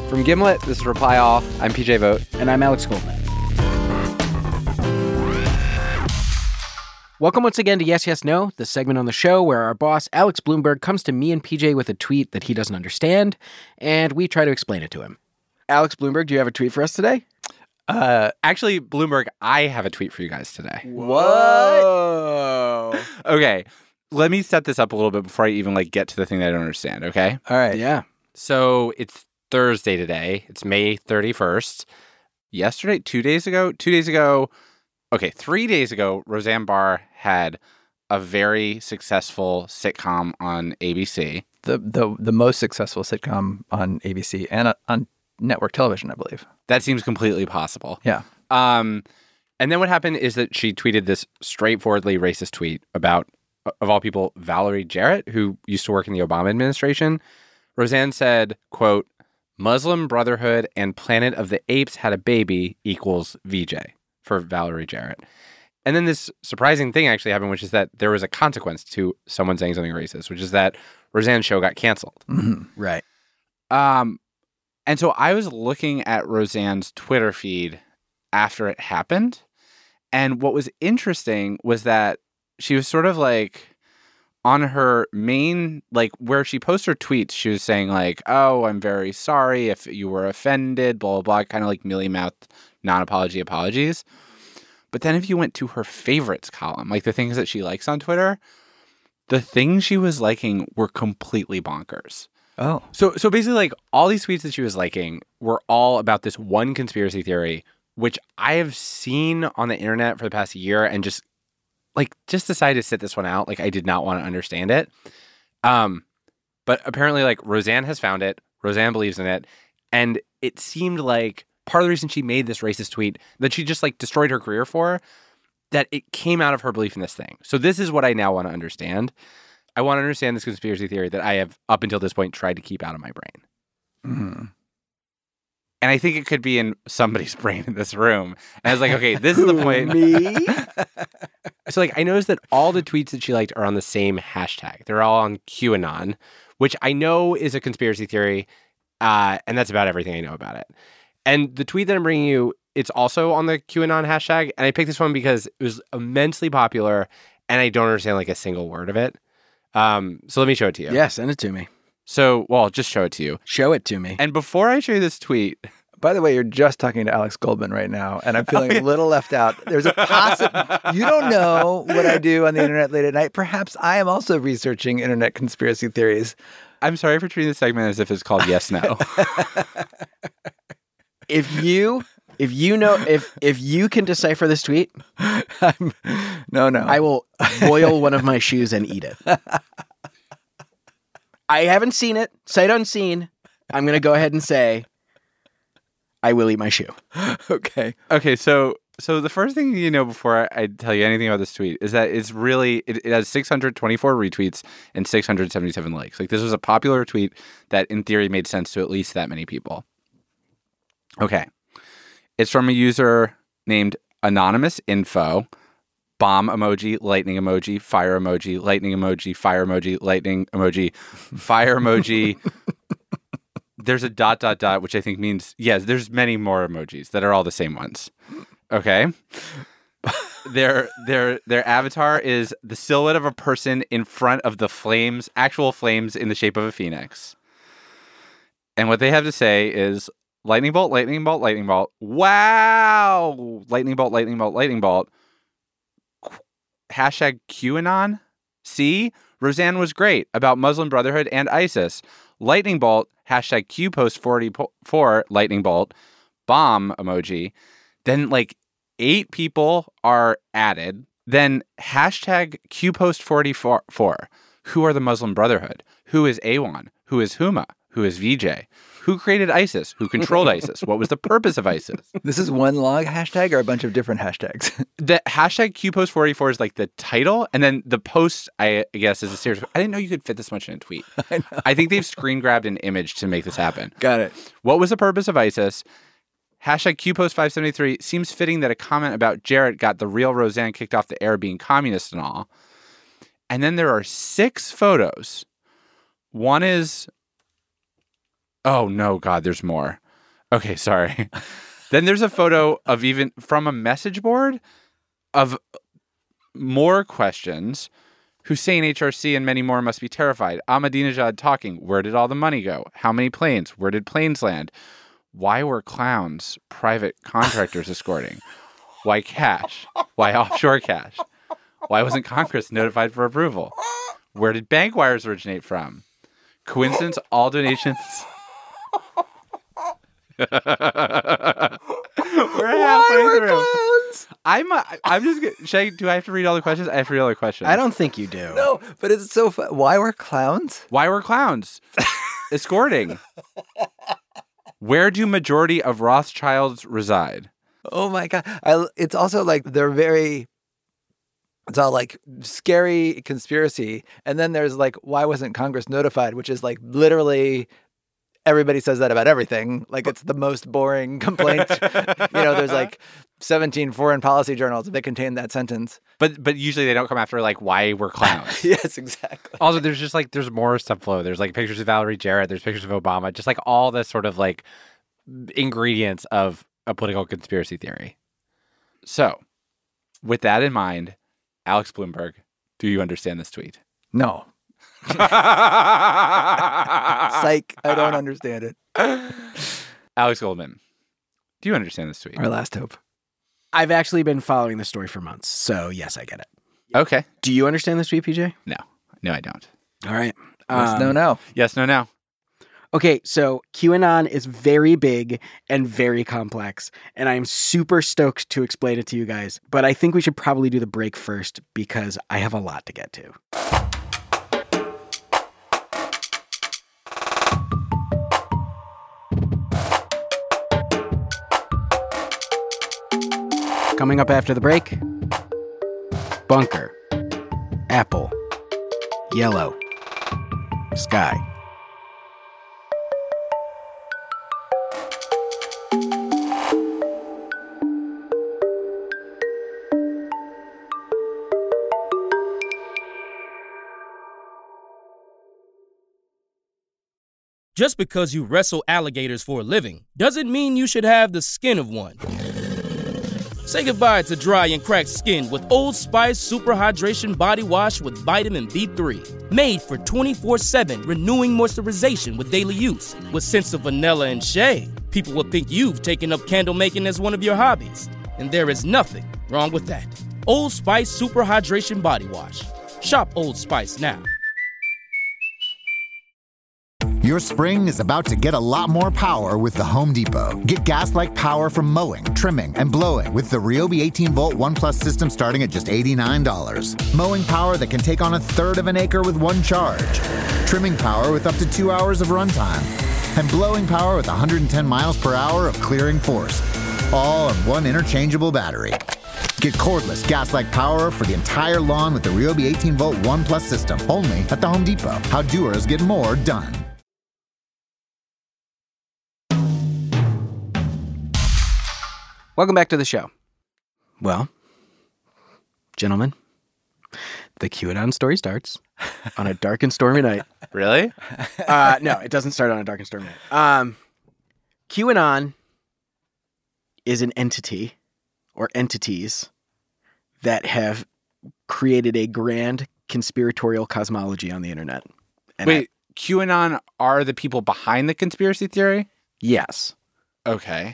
From Gimlet, this is Reply All. I'm PJ Vogt. And I'm Alex Goldman. Welcome once again to Yes, Yes, No, the segment on the show where our boss, Alex Bloomberg, comes to me and PJ with a tweet that he doesn't understand, and we try to explain it to him. Alex Bloomberg, do you have a tweet for us today? Actually, Bloomberg, I have a tweet for you guys today. Whoa. Okay, let me set this up a little bit before I even get to the thing that I don't understand, okay? All right. Yeah. So it's Thursday today. It's May 31st. Yesterday, 2 days ago, 3 days ago, Roseanne Barr had a very successful sitcom on ABC. The most successful sitcom on ABC and on network television, I believe. That seems completely possible. Yeah. And then what happened is that she tweeted this straightforwardly racist tweet about, of all people, Valerie Jarrett, who used to work in the Obama administration. Roseanne said, quote, Muslim Brotherhood and Planet of the Apes had a baby equals VJ for Valerie Jarrett. And then this surprising thing actually happened, which is that there was a consequence to someone saying something racist, which is that Roseanne's show got canceled. Mm-hmm. Right. And so I was looking at Roseanne's Twitter feed after it happened. And what was interesting was that she was sort of on her main, where she posts her tweets, she was saying oh, I'm very sorry if you were offended, blah, blah, blah, kind of mealy-mouthed non-apology apologies. But then if you went to her favorites column, the things that she likes on Twitter, the things she was liking were completely bonkers. Oh. So basically, all these tweets that she was liking were all about this one conspiracy theory, which I have seen on the internet for the past year and just decided to sit this one out. I did not want to understand it. But apparently, Roseanne has found it. Roseanne believes in it. And it seemed like part of the reason she made this racist tweet that she just destroyed her career for, that it came out of her belief in this thing. So this is what I now want to understand. I want to understand this conspiracy theory that I have, up until this point, tried to keep out of my brain. Mm-hmm. And I think it could be in somebody's brain in this room. And I was okay, this is the point. Me? So, I noticed that all the tweets that she liked are on the same hashtag. They're all on QAnon, which I know is a conspiracy theory, and that's about everything I know about it. And the tweet that I'm bringing you, it's also on the QAnon hashtag, and I picked this one because it was immensely popular, and I don't understand, a single word of it. So let me show it to you. Yeah, send it to me. So, I'll just show it to you. Show it to me. And before I show you this tweet... By the way, you're just talking to Alex Goldman right now, and I'm feeling a little left out. There's a you don't know what I do on the internet late at night. Perhaps I am also researching internet conspiracy theories. I'm sorry for treating this segment as if it's called Yes, No. If you can decipher this tweet, No. I will boil one of my shoes and eat it. I haven't seen it, sight unseen. I'm going to go ahead and say I will eat my shoe. Okay. Okay, so the first thing you know before I tell you anything about this tweet is that it's really, it has 624 retweets and 677 likes. This was a popular tweet that in theory made sense to at least that many people. Okay. It's from a user named Anonymous Info. Bomb emoji, lightning emoji, fire emoji, lightning emoji, fire emoji, lightning emoji, fire emoji. There's a ... which I think means, yes, there's many more emojis that are all the same ones. Okay. Their avatar is the silhouette of a person in front of the flames, actual flames in the shape of a phoenix. And what they have to say is lightning bolt, lightning bolt, lightning bolt. Wow. Lightning bolt, lightning bolt, lightning bolt. Hashtag QAnon. See? Roseanne was great about Muslim Brotherhood and ISIS. Lightning bolt. Hashtag QPost44 lightning bolt. Bomb emoji. Then 8 people are added. Then hashtag QPost44. Who are the Muslim Brotherhood? Who is Awan? Who is Huma? Who is VJ? Who created ISIS? Who controlled ISIS? What was the purpose of ISIS? This is one long hashtag or a bunch of different hashtags? The hashtag QPost44 is the title, and then the post, I guess, is a series. I didn't know you could fit this much in a tweet. I think they've screen grabbed an image to make this happen. Got it. What was the purpose of ISIS? Hashtag QPost573 seems fitting that a comment about Jarrett got the real Roseanne kicked off the air being communist and all. And then there are 6 photos. One is Oh, no, God, there's more. Okay, sorry. Then there's a photo of even from a message board of more questions. Hussein, HRC, and many more must be terrified. Ahmadinejad talking. Where did all the money go? How many planes? Where did planes land? Why were clowns private contractors escorting? Why cash? Why offshore cash? Why wasn't Congress notified for approval? Where did bank wires originate from? Coincidence, all donations... We're halfway through. Clowns? I'm just do I have to read all the questions? I have to read all the questions. I don't think you do. No, but it's so fun. Why were clowns? Why were clowns escorting? Where do majority of Rothschilds reside? Oh my God. It's also like it's all like scary conspiracy. And then there's like, why wasn't Congress notified? Which is like literally everybody says that about everything. Like it's the most boring complaint. There's like 17 foreign policy journals that contain that sentence. But usually they don't come after like why we're clowns. Yes, exactly. Also, there's just like there's more stuff flow. There's like pictures of Valerie Jarrett. There's pictures of Obama. Just like all this sort of like ingredients of a political conspiracy theory. So, with that in mind, Alex Bloomberg, do you understand this tweet? No. Psych, I don't understand it. Alex Goldman, do you understand this tweet? Our last hope. I've actually been following the story for months, so yes, I get it. Okay. Do you understand this tweet, PJ? No, I don't. All right. Yes, no. Yes, no. Okay, so QAnon is very big and very complex, and I'm super stoked to explain it to you guys, but I think we should probably do the break first because I have a lot to get to. Coming up after the break, bunker, apple, yellow, sky. Just because you wrestle alligators for a living doesn't mean you should have the skin of one. Say goodbye to dry and cracked skin with Old Spice Super Hydration Body Wash with Vitamin B3. Made for 24/7 renewing moisturization with daily use. With scents of vanilla and shea, people will think you've taken up candle making as one of your hobbies. And there is nothing wrong with that. Old Spice Super Hydration Body Wash. Shop Old Spice now. Your spring is about to get a lot more power with the Home Depot. Get gas-like power from mowing, trimming, and blowing with the Ryobi 18-volt ONE+ system starting at just $89. Mowing power that can take on a third of an acre with one charge. Trimming power with up to 2 hours of runtime. And blowing power with 110 miles per hour of clearing force. All on one interchangeable battery. Get cordless gas-like power for the entire lawn with the Ryobi 18-volt ONE+ system. Only at the Home Depot. How doers get more done. Welcome back to the show. Well, gentlemen, the QAnon story starts on a dark and stormy night. Really? No, it doesn't start on a dark and stormy night. QAnon is an entity or entities that have created a grand conspiratorial cosmology on the internet. And Wait, QAnon are the people behind the conspiracy theory? Yes. Okay.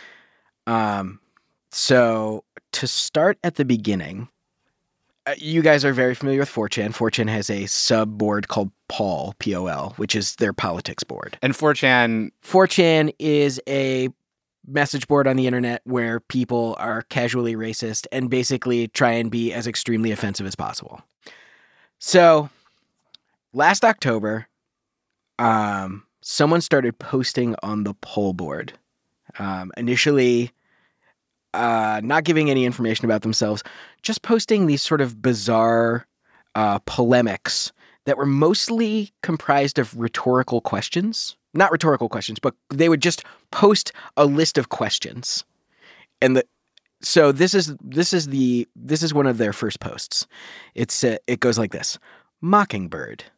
So to start at the beginning, you guys are very familiar with 4chan. 4chan has a sub board called POL, P-O-L, which is their politics board. And 4chan is a message board on the internet where people are casually racist and basically try and be as extremely offensive as possible. So last October, someone started posting on the POL board. Initially, not giving any information about themselves, just posting these sort of bizarre polemics that were mostly comprised of rhetorical questions. Not rhetorical questions, but they would just post a list of questions. And so this is one of their first posts. It goes like this: Mockingbird,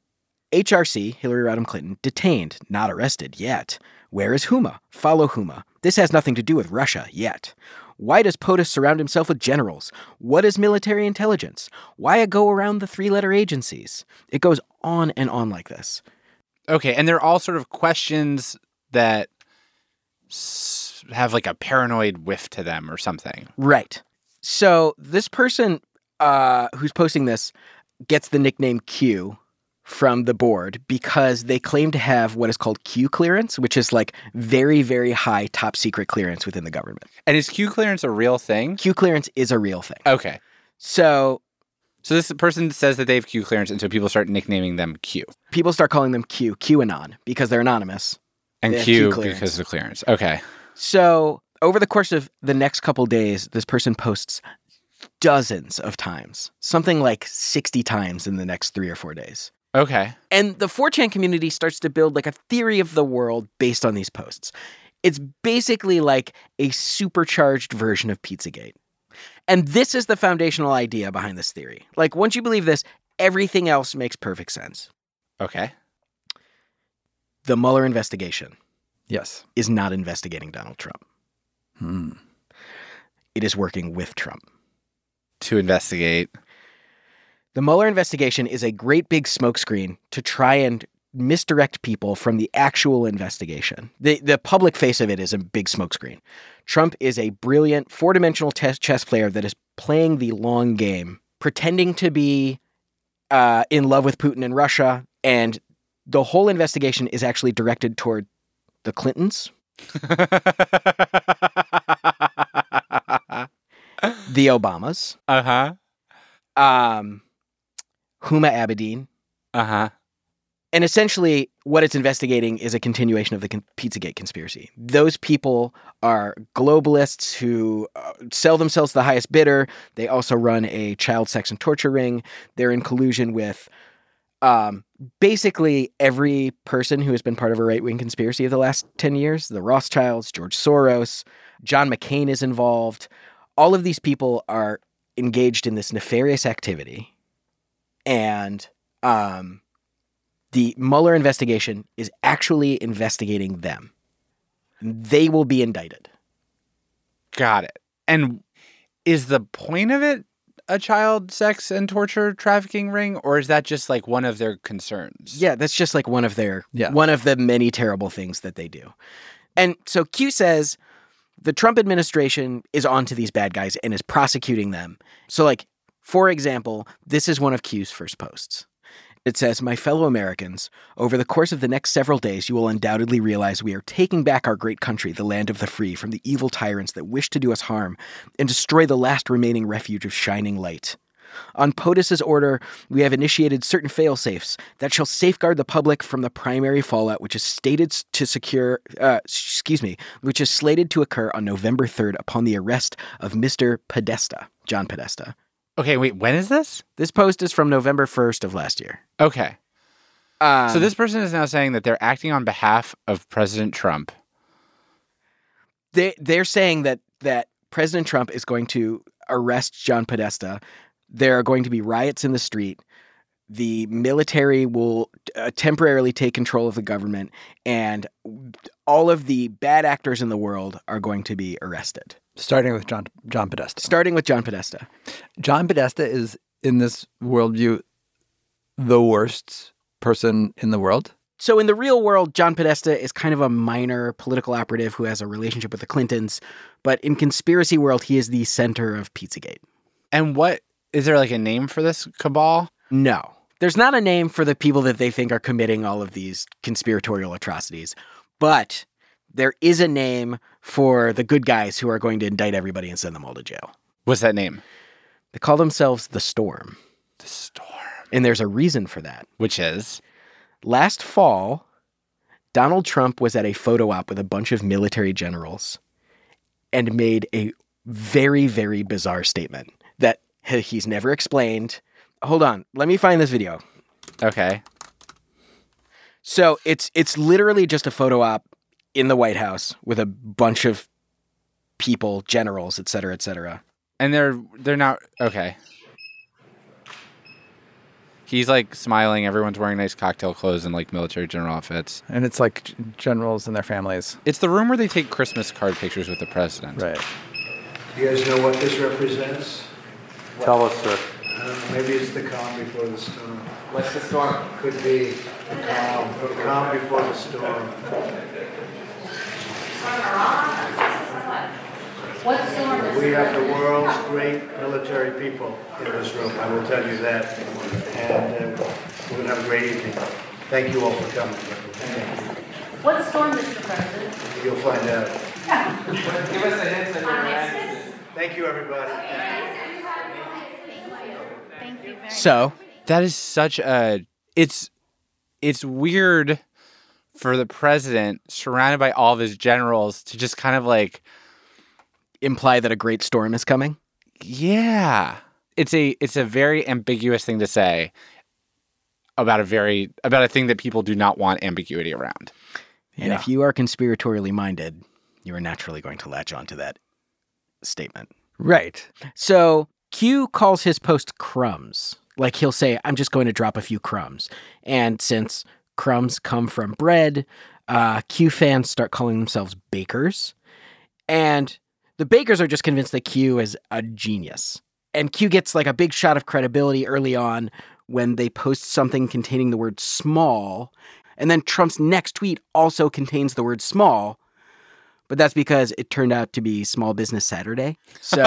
HRC, Hillary Rodham Clinton, detained, not arrested yet. Where is Huma? Follow Huma. This has nothing to do with Russia yet. Why does POTUS surround himself with generals? What is military intelligence? Why go around the three-letter agencies? It goes on and on like this. Okay, and they're all sort of questions that have like a paranoid whiff to them or something. Right. So this person who's posting this gets the nickname Q from the board because they claim to have what is called Q clearance, which is like very, very high top secret clearance within the government. And is Q clearance a real thing? Q clearance is a real thing. Okay. So this person says that they have Q clearance, and so people start nicknaming them Q. People start calling them QAnon, because they're anonymous. And They have Q clearance. because of clearance. Okay. So over the course of the next couple days, this person posts dozens of times, something like 60 times in the next 3 or 4 days. Okay. And the 4chan community starts to build like a theory of the world based on these posts. It's basically like a supercharged version of Pizzagate. And this is the foundational idea behind this theory. Like, once you believe this, everything else makes perfect sense. Okay. The Mueller investigation Yes. is not investigating Donald Trump. It is working with Trump. To investigate. The Mueller investigation is a great big smokescreen to try and misdirect people from the actual investigation. The public face of it is a big smokescreen. Trump is a brilliant four-dimensional chess player that is playing the long game, pretending to be in love with Putin and Russia, and the whole investigation is actually directed toward the Clintons, the Obamas, Uh-huh. Huma Abedin, Uh-huh. and essentially what it's investigating is a continuation of the Pizzagate conspiracy. Those people are globalists who sell themselves to the highest bidder. They also run a child sex and torture ring. They're in collusion with basically every person who has been part of a right-wing conspiracy of the last 10 years. The Rothschilds, George Soros, John McCain is involved. All of these people are engaged in this nefarious activity. And the Mueller investigation is actually investigating them. They will be indicted. Got it. And is the point of it a child sex and torture trafficking ring, or is that just like one of their concerns? Yeah, that's just like one of the many terrible things that they do. And so Q says the Trump administration is onto these bad guys and is prosecuting them. So like, for example, this is one of Q's first posts. It says, "My fellow Americans, over the course of the next several days, you will undoubtedly realize we are taking back our great country, the land of the free, from the evil tyrants that wish to do us harm and destroy the last remaining refuge of shining light. On POTUS's order, we have initiated certain fail-safes that shall safeguard the public from the primary fallout, which is slated to occur on November 3rd upon the arrest of Mr. Podesta, John Podesta." Okay, wait, when is this? This post is from November 1st of last year. Okay. So this person is now saying that they're acting on behalf of President Trump. They're saying that President Trump is going to arrest John Podesta. There are going to be riots in the street. The military will temporarily take control of the government, and all of the bad actors in the world are going to be arrested. Starting with John Podesta. Starting with John Podesta. John Podesta is, in this worldview, the worst person in the world. So in the real world, John Podesta is kind of a minor political operative who has a relationship with the Clintons. But in conspiracy world, he is the center of Pizzagate. And what, is there like a name for this cabal? No. There's not a name for the people that they think are committing all of these conspiratorial atrocities. But there is a name for the good guys who are going to indict everybody and send them all to jail. What's that name? They call themselves the Storm. The Storm. And there's a reason for that. Which is? Last fall, Donald Trump was at a photo op with a bunch of military generals and made a very, very bizarre statement that he's never explained. Hold on. Let me find this video. Okay. So it's literally just a photo op in the White House with a bunch of people, generals, et cetera, et cetera. And they're not, okay. He's like smiling. Everyone's wearing nice cocktail clothes and like military general outfits. And it's like generals and their families. It's the room where they take Christmas card pictures with the president. Right. You guys know what this represents? Tell us, sir. Maybe it's the calm before the storm. What's the storm? Could be the calm before the storm. What storm is We have the world's great military people in this room, I will tell you that. And we're going to have a great evening. Thank you all for coming. Thank you. What storm, Mr. President? You'll find out. Give us a hint of Thank you, everybody. Thank you very So, That is such a it's weird for the president surrounded by all of his generals to just kind of like imply that a great storm is coming. yeah. It's a very ambiguous thing to say about a thing that people do not want ambiguity around. And if you are conspiratorially minded, you are naturally going to latch onto that statement. Right. So Q calls his post crumbs. Like he'll say, I'm just going to drop a few crumbs. And since crumbs come from bread, Q fans start calling themselves bakers. And the bakers are just convinced that Q is a genius. And Q gets like a big shot of credibility early on when they post something containing the word small. And then Trump's next tweet also contains the word small. But that's because it turned out to be Small Business Saturday. So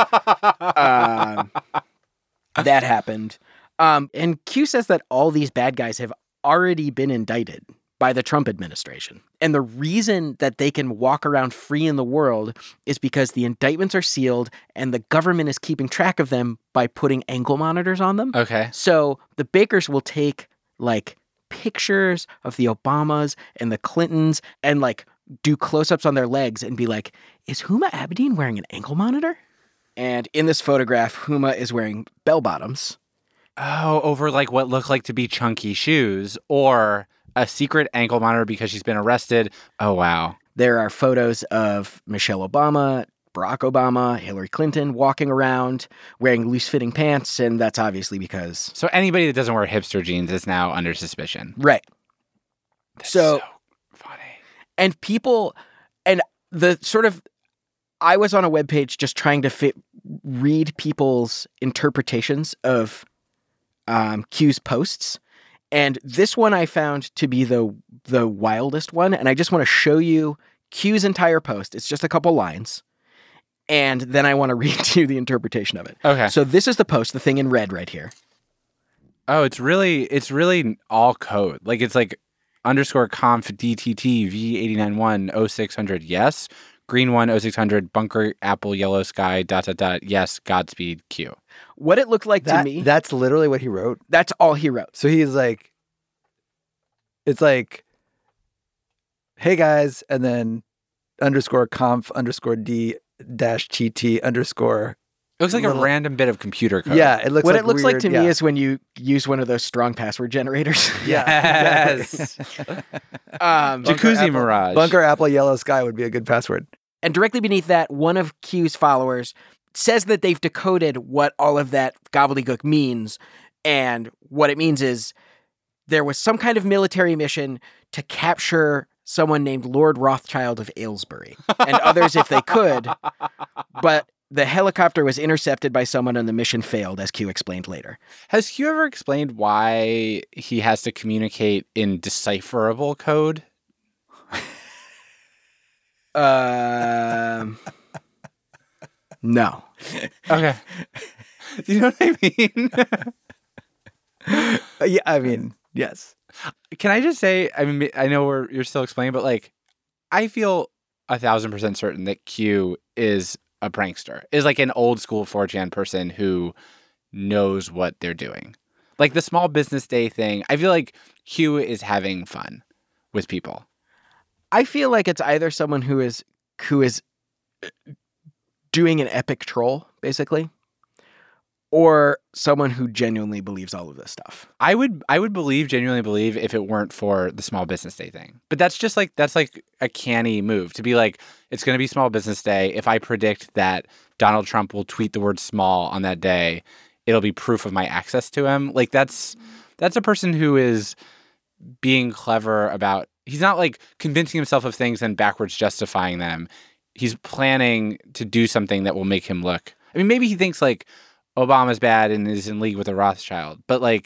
that happened. And Q says that all these bad guys have already been indicted by the Trump administration. And the reason that they can walk around free in the world is because the indictments are sealed and the government is keeping track of them by putting ankle monitors on them. Okay. So the bakers will take like pictures of the Obamas and the Clintons and like do close-ups on their legs and be like, is Huma Abedin wearing an ankle monitor? And in this photograph, Huma is wearing bell bottoms. Oh, over like what look like to be chunky shoes or a secret ankle monitor because she's been arrested. Oh, wow. There are photos of Michelle Obama, Barack Obama, Hillary Clinton walking around wearing loose-fitting pants, and that's obviously because... So anybody that doesn't wear hipster jeans is now under suspicion. Right. That's So funny. And people, and the sort of, I was on a webpage just trying to read people's interpretations of Q's posts. And this one I found to be the wildest one. And I just want to show you Q's entire post. It's just a couple lines. And then I want to read you the interpretation of it. Okay. So this is the post, the thing in red right here. Oh, it's really all code. Like it's like _conf DTT V891 0600 yes, green 1 0600 bunker apple yellow sky ... yes, Godspeed Q. What it looked like to me. That's literally what he wrote. That's all he wrote. So he's like, it's like, hey guys, and then _conf _d -gt _ It looks like a random bit of computer code. Yeah, it looks What like it looks weird, like to me is when you use one of those strong password generators. Yes. Jacuzzi Mirage. Bunker apple yellow sky would be a good password. And directly beneath that, one of Q's followers says that they've decoded what all of that gobbledygook means. And what it means is there was some kind of military mission to capture someone named Lord Rothschild of Aylesbury and others if they could. But the helicopter was intercepted by someone and the mission failed, as Q explained later. Has Q ever explained why he has to communicate in decipherable code? No. Okay. Do you know what I mean? Yeah, I mean, yes. Can I just say, I mean, I know you're still explaining, but like, I feel 1,000% certain that Q is a prankster, is like an old school 4chan person who knows what they're doing. Like the Small Business Day thing, I feel like Q is having fun with people. I feel like it's either someone who is doing an epic troll, basically, or someone who genuinely believes all of this stuff. I would genuinely believe if it weren't for the Small Business Day thing. But that's like a canny move to be like, it's going to be Small Business Day. If I predict that Donald Trump will tweet the word small on that day, it'll be proof of my access to him. Like that's a person who is being clever about, he's not like convincing himself of things and backwards justifying them. He's planning to do something that will make him look, I mean, maybe he thinks like Obama's bad and is in league with a Rothschild, but like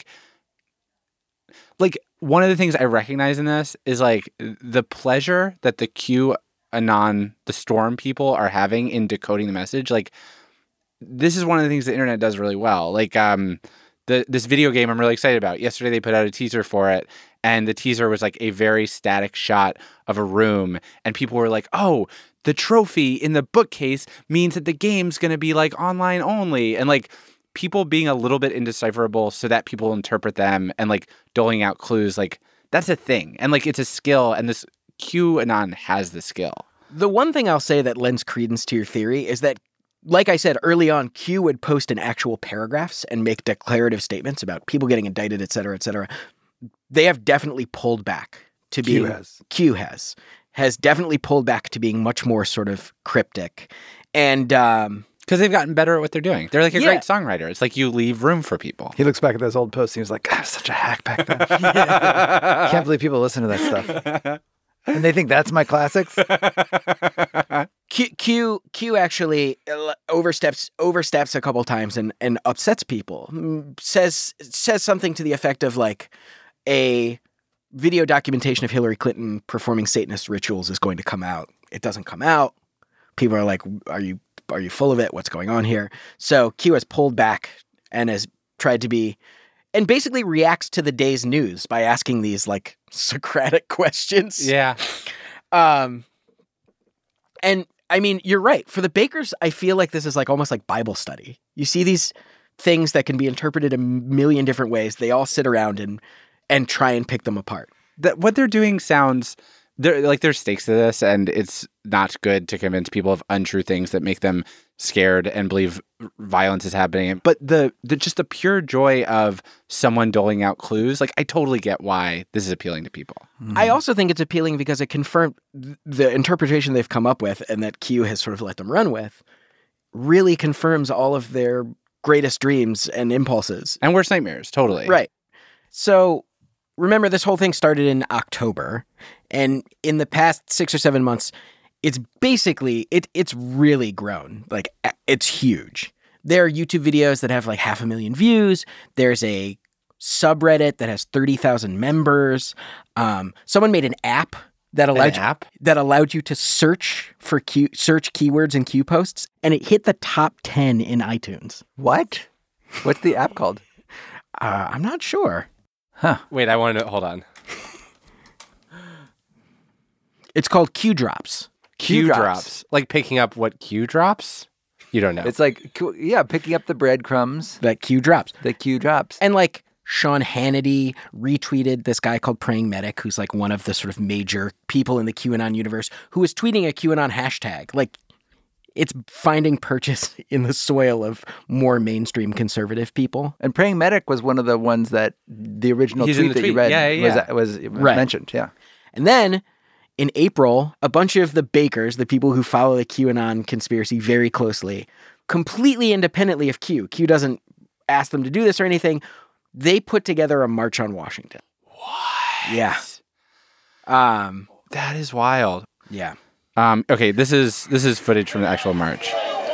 one of the things I recognize in this is like the pleasure that the QAnon, the Storm people are having in decoding the message. Like this is one of the things the internet does really well. Like this video game I'm really excited about. Yesterday they put out a teaser for it, and the teaser was like a very static shot of a room, and people were like, "Oh, the trophy in the bookcase means that the game's going to be like online only." And like people being a little bit indecipherable so that people interpret them and like doling out clues, like that's a thing. And like it's a skill, and this QAnon has the skill. The one thing I'll say that lends credence to your theory is that, like I said early on, Q would post in actual paragraphs and make declarative statements about people getting indicted, et cetera, et cetera. They have definitely pulled back to being... Q has definitely pulled back to being much more sort of cryptic. And... because they've gotten better at what they're doing. They're like a great songwriter. It's like you leave room for people. He looks back at those old posts and he was like, God, I was such a hack back then. Can't believe people listen to that stuff. And they think that's my classics? Q actually oversteps a couple times and upsets people. Says something to the effect of like a video documentation of Hillary Clinton performing Satanist rituals is going to come out. It doesn't come out. People are like, are you full of it? What's going on here? So Q has pulled back and has tried to be, and basically reacts to the day's news by asking these like Socratic questions. Yeah. And I mean, you're right. For the Bakers, I feel like this is like almost like Bible study. You see these things that can be interpreted a million different ways. They all sit around and try and pick them apart. What they're doing sounds... There's stakes to this, and it's not good to convince people of untrue things that make them scared and believe violence is happening. But the just the pure joy of someone doling out clues, like I totally get why this is appealing to people. I also think it's appealing because it confirmed the interpretation they've come up with and that Q has sort of let them run with really confirms all of their greatest dreams and impulses. And worst nightmares, totally. Right. So remember, this whole thing started in October. And in the past 6 or 7 months, it's basically, it's really grown. Like, it's huge. There are YouTube videos that have like 500,000 views. There's a subreddit that has 30,000 members. Someone made an app that allowed you to search for search keywords in Q posts, and it hit the top 10 in iTunes. What? What's the app called? I'm not sure. Huh. Wait, I want to... Hold on. It's called Q Drops. Q drops. Like picking up what Q drops? You don't know. It's like, picking up the breadcrumbs. That Q Drops. The Q drops. And like Sean Hannity retweeted this guy called Praying Medic, who's like one of the sort of major people in the QAnon universe, who was tweeting a QAnon hashtag. Like, it's finding purchase in the soil of more mainstream conservative people. And Praying Medic was one of the ones that the original tweet that you read was mentioned. Yeah. And then in April, a bunch of the Bakers, the people who follow the QAnon conspiracy very closely, completely independently of Q doesn't ask them to do this or anything, they put together a march on Washington. What? Yeah. That is wild. Yeah. Okay, this is footage from the actual march.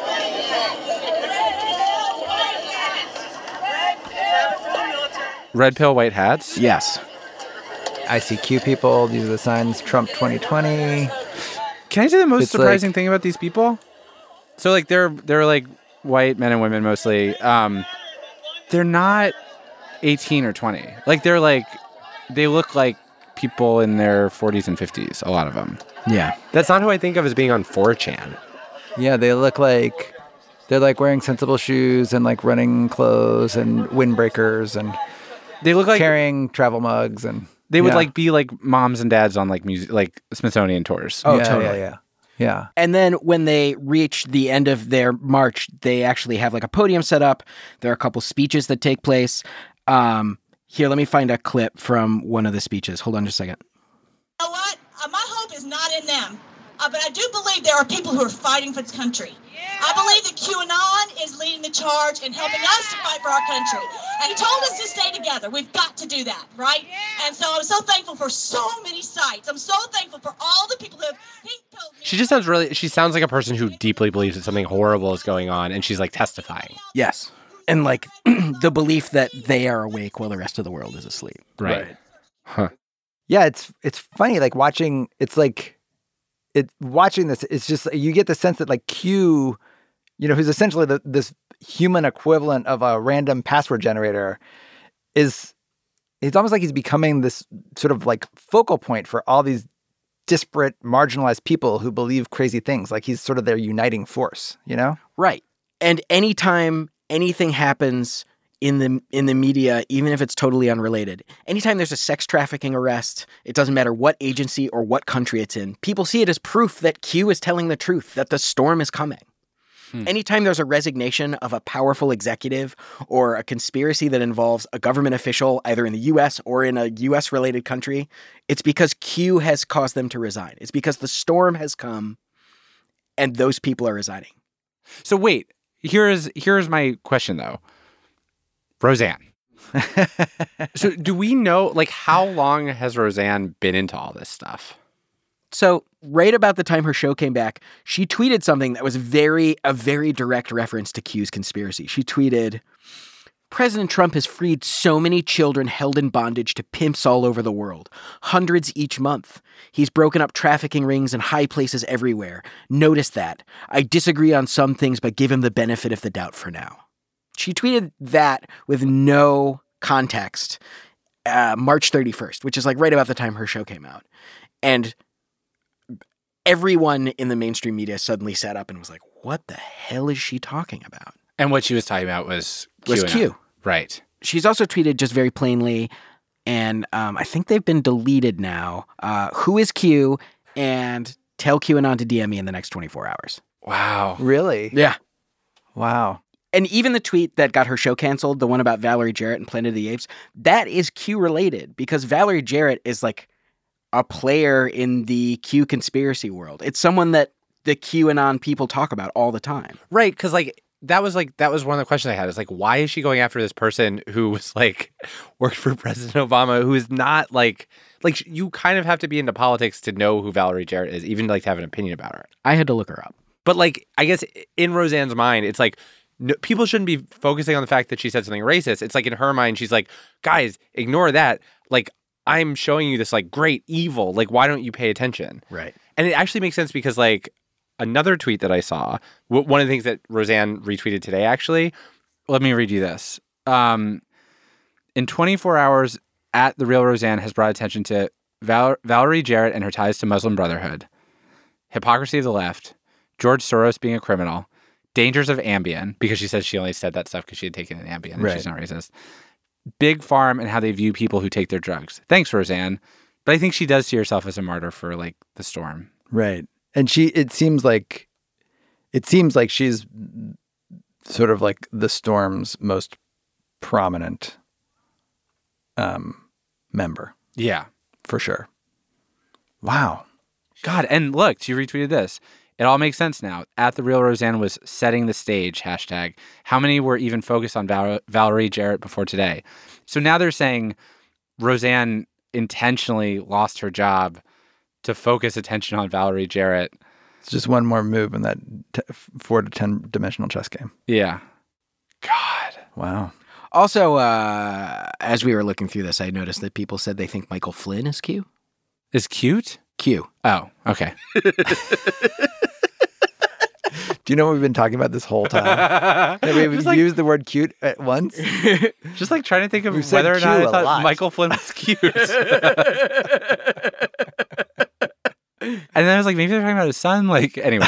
Red pill, white hats? Yes. ICQ people, these are the signs, Trump 2020. Can I say the most surprising thing about these people? So like they're like white men and women mostly. They're not 18 or 20. Like they look like people in their 40s and 50s, a lot of them. Yeah. That's not who I think of as being on 4chan. Yeah, they look like they're like wearing sensible shoes and like running clothes and windbreakers, and they look like carrying travel mugs, and they would like be like moms and dads on like music, like Smithsonian tours. Oh, yeah, totally. Yeah. And then when they reach the end of their march, they actually have like a podium set up. There are a couple speeches that take place. Here, let me find a clip from one of the speeches. Hold on just a second. You know what? My hope is not in them. But I do believe there are people who are fighting for this country. I believe that QAnon is leading the charge and helping us to fight for our country. And he told us to stay together. We've got to do that, right? And so I'm so thankful for so many sites. I'm so thankful for all the people who have told me. She sounds like a person who deeply believes that something horrible is going on, and she's like testifying. Yes. And like the belief that they are awake while the rest of the world is asleep. Right. Huh. Yeah, it's funny, like watching watching this, it's just you get the sense that like Q, who's essentially this human equivalent of a random password generator, it's almost like he's becoming this sort of like focal point for all these disparate, marginalized people who believe crazy things. Like he's sort of their uniting force, Right. And anytime anything happens in the media, even if it's totally unrelated, anytime there's a sex trafficking arrest, it doesn't matter what agency or what country it's in, people see it as proof that Q is telling the truth, that the storm is coming. Anytime there's a resignation of a powerful executive or a conspiracy that involves a government official, either in the U.S. or in a U.S.-related country, it's because Q has caused them to resign. It's because the storm has come and those people are resigning. So wait, here's my question, though. Roseanne. So do we know, like, how long has Roseanne been into all this stuff? So right about the time her show came back, she tweeted something that was a very direct reference to Q's conspiracy. She tweeted, President Trump has freed so many children held in bondage to pimps all over the world, hundreds each month. He's broken up trafficking rings in high places everywhere. Notice that. I disagree on some things, but give him the benefit of the doubt for now. She tweeted that with no context, March 31st, which is like right about the time her show came out. And everyone in the mainstream media suddenly sat up and was like, what the hell is she talking about? And what she was talking about was Q. Right. She's also tweeted just very plainly, and I think they've been deleted now, who is Q, and tell QAnon to DM me in the next 24 hours. Wow. Really? Yeah. Wow. And even the tweet that got her show canceled, the one about Valerie Jarrett and Planet of the Apes, that is Q related because Valerie Jarrett is like a player in the Q conspiracy world. It's someone that the QAnon people talk about all the time. Right, because that was one of the questions I had. Is like, why is she going after this person who was like worked for President Obama, who is not like you kind of have to be into politics to know who Valerie Jarrett is, even like to have an opinion about her. I had to look her up. But like, I guess in Roseanne's mind, it's like no, people shouldn't be focusing on the fact that she said something racist. It's like in her mind, she's like, guys, ignore that. Like, I'm showing you this like great evil. Like, why don't you pay attention? Right. And it actually makes sense because like another tweet that I saw, one of the things that Roseanne retweeted today, actually, let me read you this. In 24 hours, at The Real Roseanne has brought attention to Valerie Jarrett and her ties to Muslim Brotherhood, hypocrisy of the left, George Soros being a criminal, dangers of Ambien, because she says she only said that stuff because she had taken an Ambien and she's not racist, Big Pharma and how they view people who take their drugs. Thanks, Roseanne. But I think she does see herself as a martyr for like the storm. Right. And it seems like she's sort of like the storm's most prominent member. Yeah. For sure. Wow. God, and look, she retweeted this. It all makes sense now. At The Real Roseanne was setting the stage, hashtag. How many were even focused on Valerie Jarrett before today? So now they're saying Roseanne intentionally lost her job to focus attention on Valerie Jarrett. It's just one more move in that 4 to 10 dimensional chess game. Yeah. God. Wow. Also, as we were looking through this, I noticed that people said they think Michael Flynn is Q. Is cute? Q. Oh, okay. Do you know what we've been talking about this whole time? We've used the word cute at once. Just like trying to think of We've whether or said not Q I a thought lot. Michael Flynn was cute. And then I was like, maybe they're talking about his son. Like, anyway.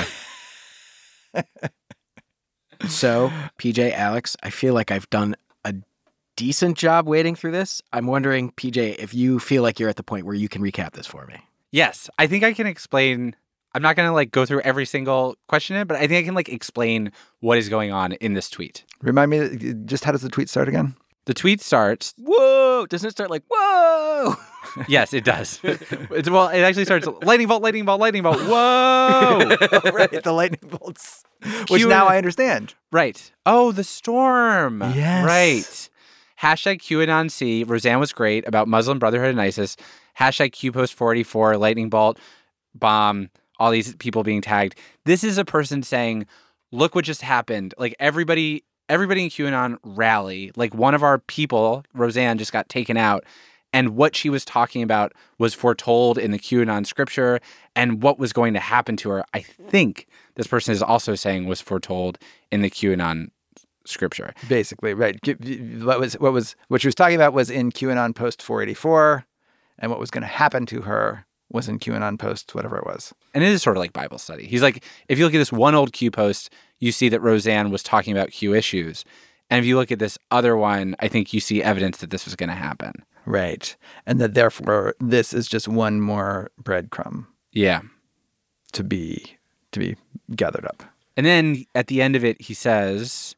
So, PJ, Alex, I feel like I've done a decent job wading through this. I'm wondering, PJ, if you feel like you're at the point where you can recap this for me. Yes, I think I can explain. I'm not going to like go through every single question in it, but I think I can like explain what is going on in this tweet. Remind me, just how does the tweet start again? The tweet starts. Whoa! Doesn't it start like, whoa? Yes, it does. It actually starts lightning bolt, lightning bolt, lightning bolt. Whoa! Right, the lightning bolts, which now I understand. Right. Oh, the storm. Yes. Right. Hashtag QAnonC. Roseanne was great about Muslim Brotherhood and ISIS. Hashtag QPost484, lightning bolt, bomb, all these people being tagged. This is a person saying, look what just happened. Like everybody in QAnon rally, like one of our people, Roseanne, just got taken out. And what she was talking about was foretold in the QAnon scripture, and what was going to happen to her, I think this person is also saying was foretold in the QAnon scripture. Basically, right. What she was talking about was in QAnon post 484, and what was going to happen to her was in QAnon post whatever it was. And it is sort of like Bible study. He's like, if you look at this one old Q post, you see that Roseanne was talking about Q issues. And if you look at this other one, I think you see evidence that this was going to happen. Right. And that therefore this is just one more breadcrumb. Yeah. To be gathered up. And then at the end of it, he says,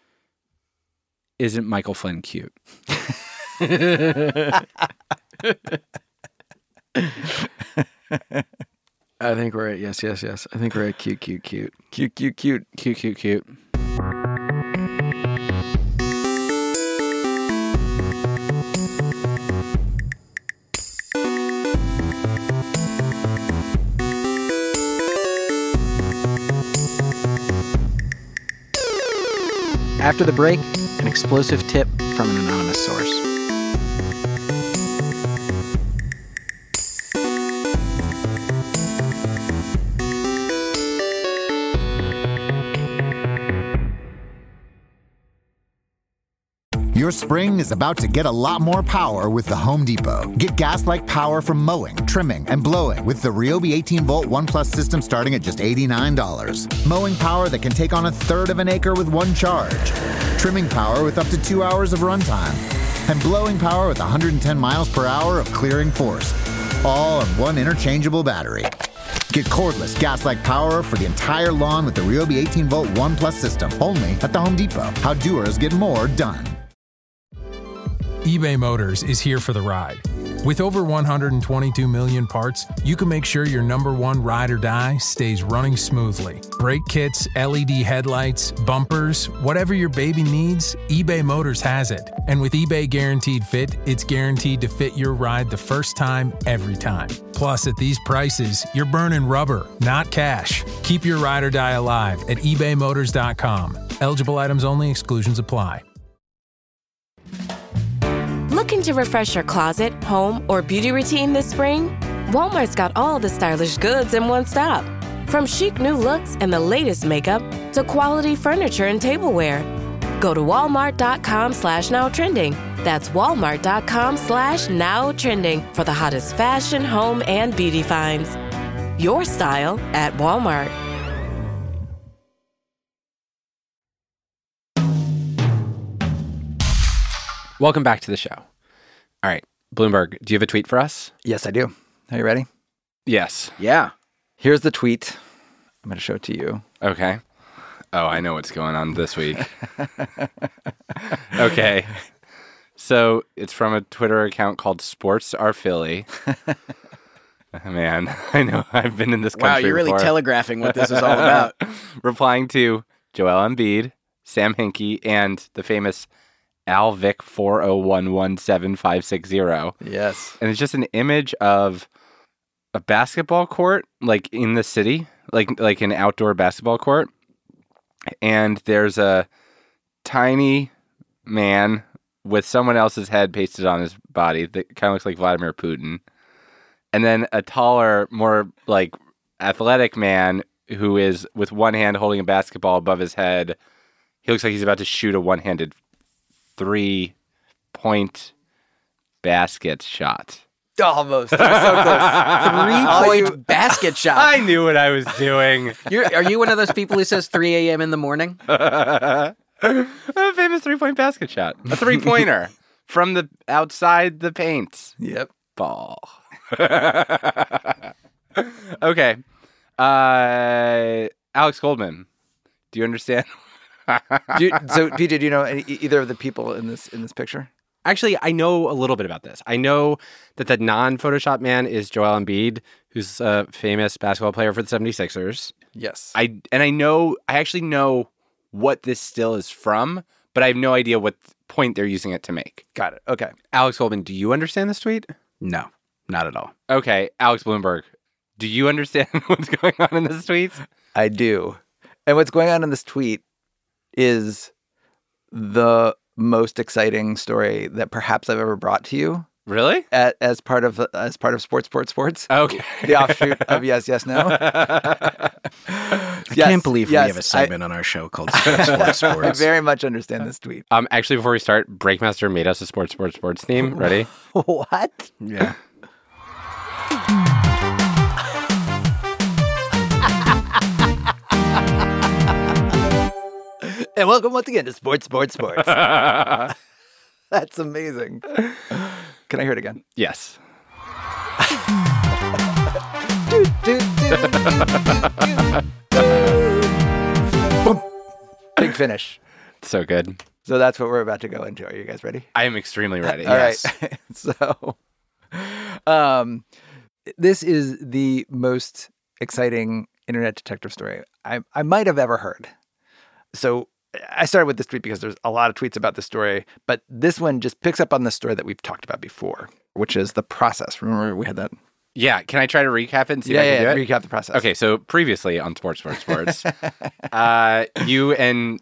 isn't Michael Flynn cute? I think we're at yes. I think we're at cute. Cute. After the break, an explosive tip from an anonymous source. Your spring is about to get a lot more power with the Home Depot. Get gas-like power from mowing, trimming, and blowing with the Ryobi 18-volt ONE+ system starting at just $89. Mowing power that can take on a third of an acre with one charge. Trimming power with up to 2 hours of runtime. And blowing power with 110 miles per hour of clearing force. All on one interchangeable battery. Get cordless gas-like power for the entire lawn with the Ryobi 18-volt ONE+ system. Only at the Home Depot. How doers get more done. eBay Motors is here for the ride. With over 122 million parts, you can make sure your number one ride or die stays running smoothly. Brake kits, LED headlights, bumpers, whatever your baby needs, eBay Motors has it. And with eBay Guaranteed Fit, it's guaranteed to fit your ride the first time, every time. Plus, at these prices, you're burning rubber, not cash. Keep your ride or die alive at ebaymotors.com. Eligible items only, exclusions apply. Looking to refresh your closet, home, or beauty routine this spring? Walmart's got all the stylish goods in one stop. From chic new looks and the latest makeup to quality furniture and tableware. Go to walmart.com/nowtrending. That's walmart.com/nowtrending for the hottest fashion, home, and beauty finds. Your style at Walmart. Welcome back to the show. All right, Bloomberg, do you have a tweet for us? Yes, I do. Are you ready? Yes. Yeah. Here's the tweet. I'm going to show it to you. Okay. Oh, I know what's going on this week. Okay. So it's from a Twitter account called Sports Are Philly. Man, I know I've been in this country Wow, you're really before. telegraphing what this is all about. Replying to Joel Embiid, Sam Hinkie, and the famous Alvic 401175660. Yes. And it's just an image of a basketball court, like in the city, like an outdoor basketball court. And there's a tiny man with someone else's head pasted on his body that kind of looks like Vladimir Putin. And then a taller, more like athletic man who is with one hand holding a basketball above his head. He looks like he's about to shoot a one-handed 3-point basket shot. Almost. So close. 3-point basket shot. I knew what I was doing. Are you one of those people who says 3 a.m. in the morning? A famous 3-point basket shot. A 3-pointer from the outside the paint. Yep. Ball. Okay. Alex Goldman. Do you understand? So, PJ, do you know either of the people in this picture? Actually, I know a little bit about this. I know that the non-Photoshop man is Joel Embiid, who's a famous basketball player for the 76ers. Yes. I actually know what this still is from, but I have no idea what point they're using it to make. Got it. Okay. Alex Goldman, do you understand this tweet? No, not at all. Okay, Alex Bloomberg, do you understand what's going on in this tweet? I do. And what's going on in this tweet is the most exciting story that perhaps I've ever brought to you. Really? As part of Sports. Okay. The offshoot of Yes, Yes, No. I can't believe we have a segment on our show called Sports. I very much understand this tweet. Actually, before we start, Breakmaster made us a sports theme. Ready? What? Yeah. And welcome once again to Sports. That's amazing. Can I hear it again? Yes. Big finish. So good. So that's what we're about to go into. Are you guys ready? I am extremely ready. All yes. right. So, this is the most exciting internet detective story I might have ever heard. So I started with this tweet because there's a lot of tweets about this story, but this one just picks up on the story that we've talked about before, which is the process. Remember we had that? Yeah. Can I try to recap it and see if I can do it? Recap the process. Okay. So previously on Sports, you and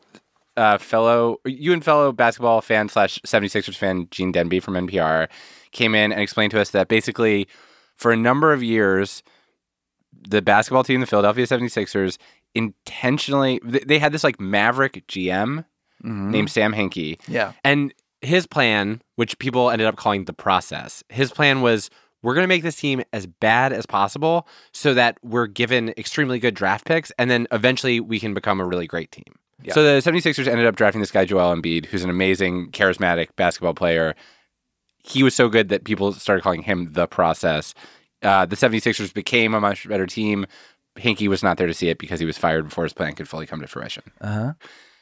fellow basketball fan / 76ers fan Gene Denby from NPR came in and explained to us that basically for a number of years, the basketball team, the Philadelphia 76ers, intentionally, they had this like maverick GM named Sam Hinkie. Yeah. And his plan, which people ended up calling the process, his plan was, we're going to make this team as bad as possible so that we're given extremely good draft picks, and then eventually we can become a really great team. Yeah. So the 76ers ended up drafting this guy, Joel Embiid, who's an amazing, charismatic basketball player. He was so good that people started calling him the process. The 76ers became a much better team. Hinkie was not there to see it because he was fired before his plan could fully come to fruition. Uh-huh.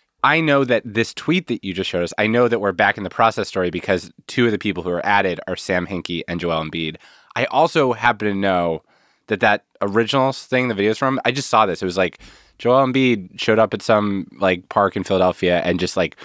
I know that this tweet that you just showed us, I know that we're back in the process story because two of the people who are added are Sam Hinkie and Joel Embiid. I also happen to know that original thing the video's from, I just saw this. It was like Joel Embiid showed up at some like park in Philadelphia and just like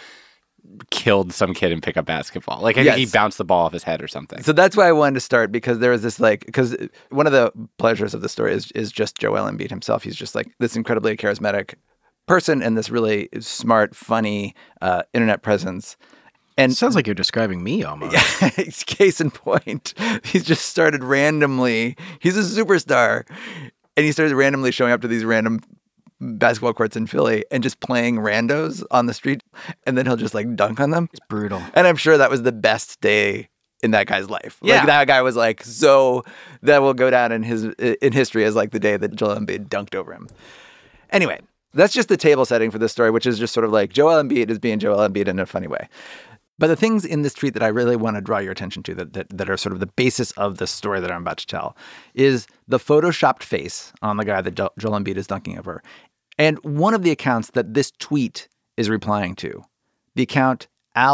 killed some kid in pickup basketball. Like I think he bounced the ball off his head or something. So that's why I wanted to start, because there was this because one of the pleasures of the story is just Joel Embiid himself. He's just like this incredibly charismatic person and this really smart, funny internet presence. And sounds like you're describing me almost. Yeah, case in point. He's just started randomly. He's a superstar, and he started randomly showing up to these random basketball courts in Philly and just playing randos on the street, and then he'll just like dunk on them. It's brutal. And I'm sure that was the best day in that guy's life. Yeah. Like that guy was like, so that will go down in history as like the day that Joel Embiid dunked over him. Anyway, that's just the table setting for this story, which is just sort of like Joel Embiid is being Joel Embiid in a funny way. But the things in this tweet that I really want to draw your attention to that are sort of the basis of the story that I'm about to tell is the photoshopped face on the guy that Joel Embiid is dunking over. And one of the accounts that this tweet is replying to, the account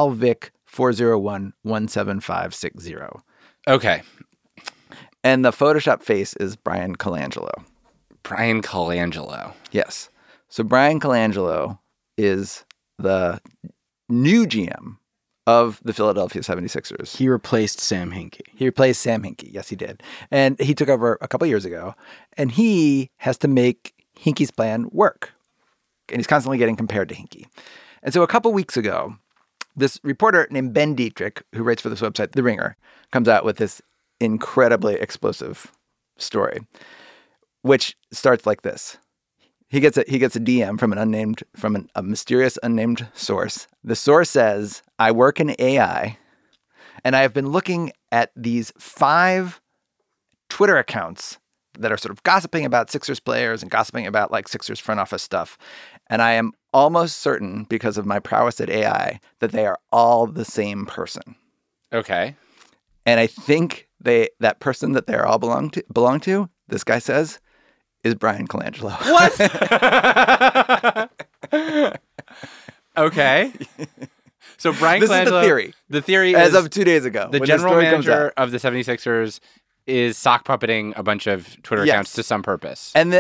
alvic401-17560. Okay. And the Photoshop face is Bryan Colangelo. Bryan Colangelo. Yes. So Bryan Colangelo is the new GM of the Philadelphia 76ers. He replaced Sam Hinkie. Yes, he did. And he took over a couple years ago. And he has to make Hinkie's plan work. And he's constantly getting compared to Hinkie. And so a couple weeks ago, this reporter named Ben Dietrich, who writes for this website, The Ringer, comes out with this incredibly explosive story, which starts like this. He gets a DM from a mysterious unnamed source. The source says, "I work in AI, and I have been looking at these 5 Twitter accounts that are sort of gossiping about Sixers players and gossiping about like Sixers front office stuff. And I am almost certain, because of my prowess at AI, that they are all the same person." Okay. And I think that person that they're all belong to, this guy says, is Bryan Colangelo. What? Okay. So Brian This is the Colangelo, theory. The theory As is of 2 days ago. the when general story comes manager out. of the 76ers is sock puppeting a bunch of Twitter Yes. accounts to some purpose. And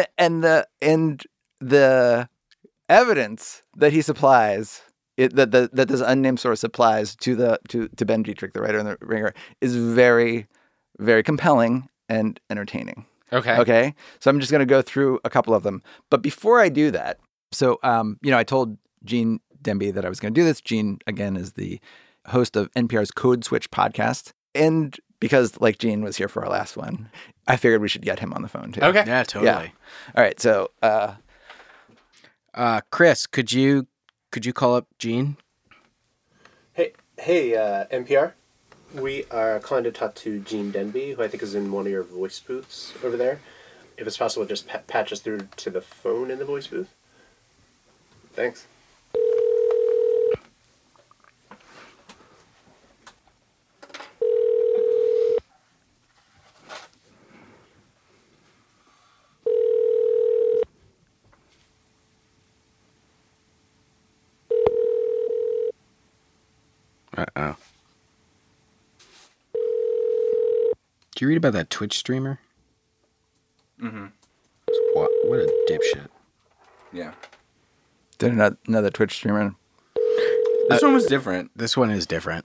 the evidence that he supplies, that this unnamed source supplies to Ben Dietrich, the writer in the Ringer, is very, very compelling and entertaining. Okay. Okay. So I'm just going to go through a couple of them. But before I do that, so I told Gene Demby that I was going to do this. Gene, again, is the host of NPR's Code Switch podcast, and because like Gene was here for our last one, I figured we should get him on the phone too. Okay. Yeah, totally. Yeah. All right. So, Chris, could you call up Gene? Hey, NPR. We are calling to talk to Gene Demby, who I think is in one of your voice booths over there. If it's possible, just patch us through to the phone in the voice booth. Thanks. Uh-oh. Did you read about that Twitch streamer? Mm-hmm. What a dipshit. Yeah. did another Twitch streamer. This one was different. This one is different.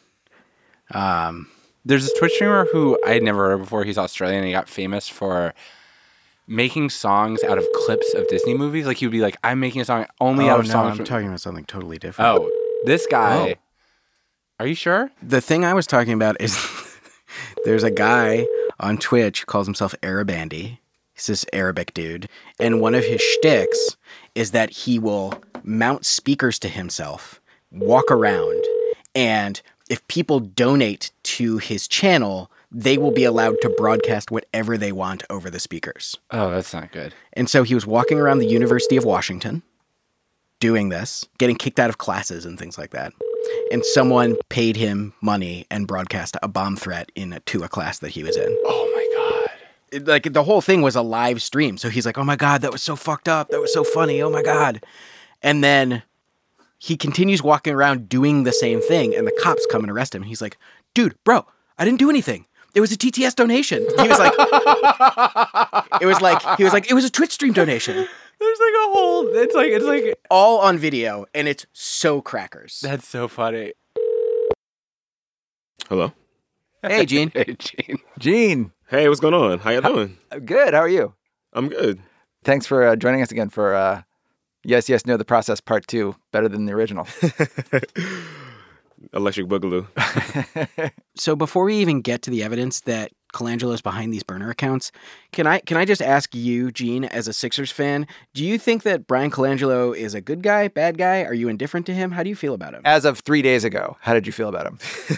There's this Twitch streamer who I had never heard of before. He's Australian and he got famous for making songs out of clips of Disney movies. Like he would be like, I'm making a song only out of songs. I'm talking about something totally different. Oh, this guy. Are you sure? The thing I was talking about is there's a guy on Twitch who calls himself Arabandy. He's this Arabic dude. And one of his shticks is that he will mount speakers to himself, walk around, and if people donate to his channel, they will be allowed to broadcast whatever they want over the speakers. Oh, that's not good. And so he was walking around the University of Washington doing this, getting kicked out of classes and things like that. And someone paid him money and broadcast a bomb threat to a class that he was in. Oh my God. Like the whole thing was a live stream. So he's like, oh my God, that was so fucked up. That was so funny. Oh my God. And then he continues walking around doing the same thing. And the cops come and arrest him. And he's like, dude, bro, I didn't do anything. It was a TTS donation. He was like, it was a Twitch stream donation. There's like a whole, it's like all on video, and it's so crackers. That's so funny. Hello. Hey, Gene. Hey, Gene. Gene. Hey, what's going on? How you doing? Good. How are you? I'm good. Thanks for joining us again for Yes, Yes, No, The Process Part 2. Better than the original. Electric Boogaloo. So before we even get to the evidence that Colangelo is behind these burner accounts, can I just ask you, Gene, as a Sixers fan, do you think that Brian Colangelo is a good guy, bad guy? Are you indifferent to him? How do you feel about him? As of 3 days ago, how did you feel about him?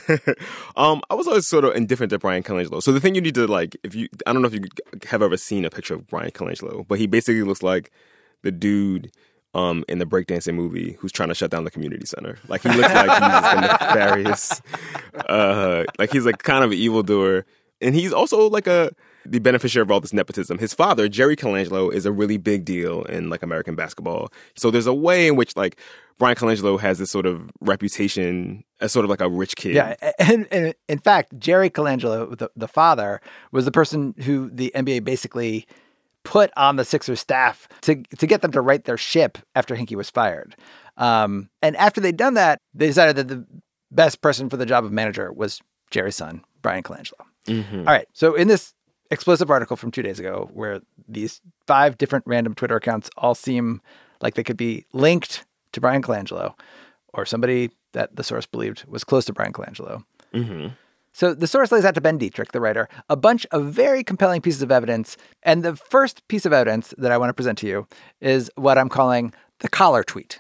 I was always sort of indifferent to Brian Colangelo. So the thing you need to I don't know if you have ever seen a picture of Brian Colangelo, but he basically looks like the dude in the breakdancing movie who's trying to shut down the community center. Like he looks like he's a nefarious, like he's like kind of an evildoer. And he's also like the beneficiary of all this nepotism. His father, Jerry Colangelo, is a really big deal in like American basketball. So there's a way in which like Brian Colangelo has this sort of reputation as sort of like a rich kid. Yeah, and in fact, Jerry Colangelo, the father, was the person who the NBA basically put on the Sixers staff to get them to right their ship after Hinkie was fired. And after they'd done that, they decided that the best person for the job of manager was Jerry's son, Brian Colangelo. Mm-hmm. All right. So in this explosive article from 2 days ago, where these 5 different random Twitter accounts all seem like they could be linked to Brian Colangelo or somebody that the source believed was close to Brian Colangelo. Mm-hmm. So the source lays out to Ben Dietrich, the writer, a bunch of very compelling pieces of evidence. And the first piece of evidence that I want to present to you is what I'm calling the collar tweet.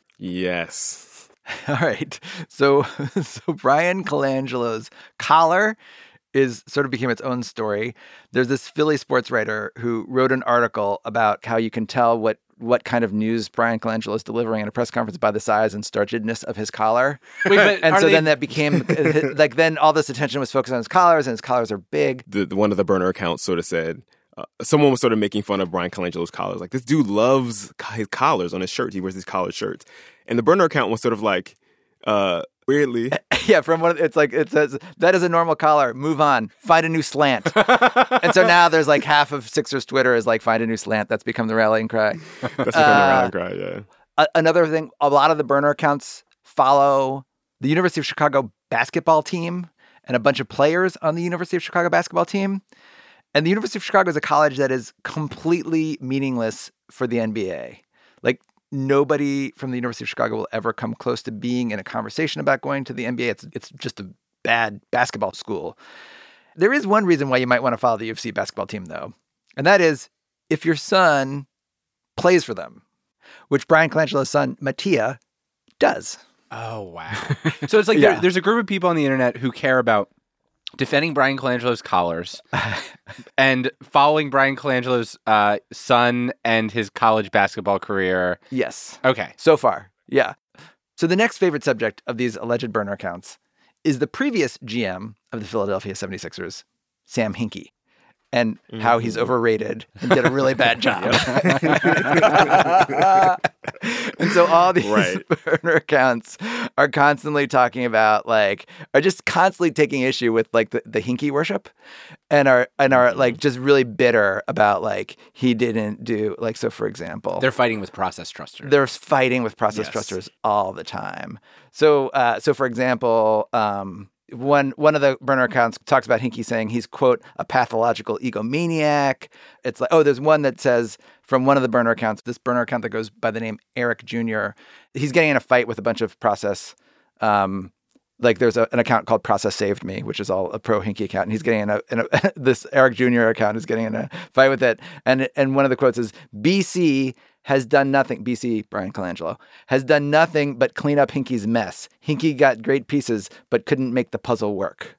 Yes. All right. So Brian Colangelo's collar sort of became its own story. There's this Philly sports writer who wrote an article about how you can tell what kind of news Brian Colangelo is delivering in a press conference by the size and starchedness of his collar. Wait, but and so then that became like then all this attention was focused on his collars, and his collars are big. The one of the burner accounts sort of said someone was sort of making fun of Brian Colangelo's collars. Like, this dude loves his collars on his shirt. He wears these collared shirts. And the burner account was sort of like, Weirdly. Yeah, from one. It's like it says that is a normal collar. Move on. Find a new slant. And so now there's like half of Sixers Twitter is like find a new slant. That's become the rallying cry. That's become the rallying cry. Yeah. Another thing, a lot of the burner accounts follow the University of Chicago basketball team and a bunch of players on the University of Chicago basketball team. And the University of Chicago is a college that is completely meaningless for the NBA. Like, nobody from the University of Chicago will ever come close to being in a conversation about going to the NBA. It's just a bad basketball school. There is one reason why you might want to follow the UFC basketball team, though. And that is if your son plays for them, which Brian Colangelo's son, Mattia, does. Oh, wow. So it's like there's a group of people on the internet who care about defending Brian Colangelo's collars and following Brian Colangelo's son and his college basketball career. Yes. Okay. So far. Yeah. So the next favorite subject of these alleged burner accounts is the previous GM of the Philadelphia 76ers, Sam Hinkie, and how he's overrated and did a really bad job. And so all these burner accounts are constantly talking about are just constantly taking issue with the Hinkie worship and are like just really bitter about he didn't do so for example. They're fighting with process trusters. They're fighting with process trusters all the time. So for example, one of the burner accounts talks about Hinkie saying he's, quote, a pathological egomaniac. It's like, there's one that says from one of the burner accounts, this burner account that goes by the name Eric Jr., he's getting in a fight with a bunch of process. There's an account called Process Saved Me, which is all a pro Hinkie account. And he's getting this Eric Jr. account is getting in a fight with it. And one of the quotes is, BC has done nothing. BC, Brian Colangelo, has done nothing but clean up Hinkie's mess. Hinkie got great pieces, but couldn't make the puzzle work.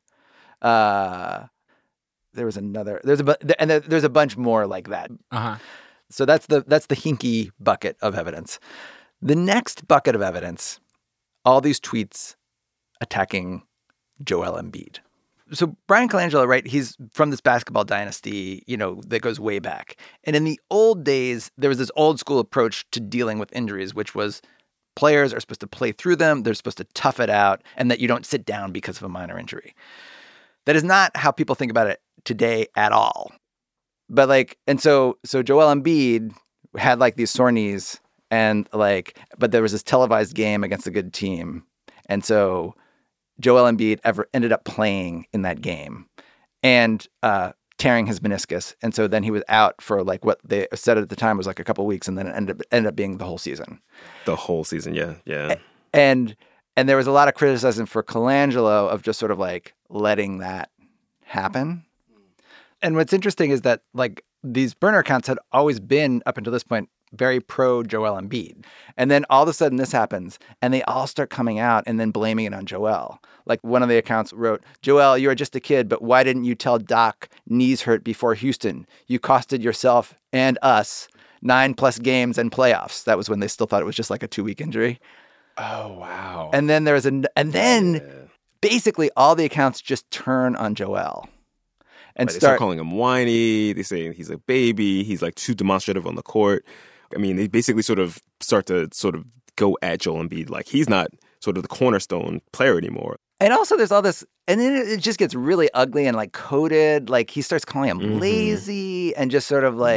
There was another. There's a bunch more like that. So that's the Hinkie bucket of evidence. The next bucket of evidence, all these tweets attacking Joel Embiid. So Brian Colangelo, right, he's from this basketball dynasty, that goes way back. And in the old days, there was this old school approach to dealing with injuries, which was players are supposed to play through them, they're supposed to tough it out, and that you don't sit down because of a minor injury. That is not how people think about it today at all. But so Joel Embiid had these sore knees and but there was this televised game against a good team. And so Joel Embiid ended up playing in that game and tearing his meniscus. And so then he was out for what they said at the time was a couple of weeks, and then it ended up being the whole season. The whole season, yeah. And there was a lot of criticism for Colangelo of just sort of letting that happen. And what's interesting is that these burner accounts had always been, up until this point, very pro Joel Embiid. And then all of a sudden this happens and they all start coming out and then blaming it on Joel. One of the accounts wrote, Joel, you were just a kid, but why didn't you tell Doc knees hurt before Houston? You costed yourself and us 9+ games and playoffs. That was when they still thought it was just a 2-week injury. Oh, wow. And then basically all the accounts just turn on Joel. And they start calling him whiny. They say he's a baby. He's too demonstrative on the court. I mean, they basically sort of start to go at Joel Embiid he's not sort of the cornerstone player anymore. And also there's all this, and then it just gets really ugly and coded. He starts calling him lazy and just sort of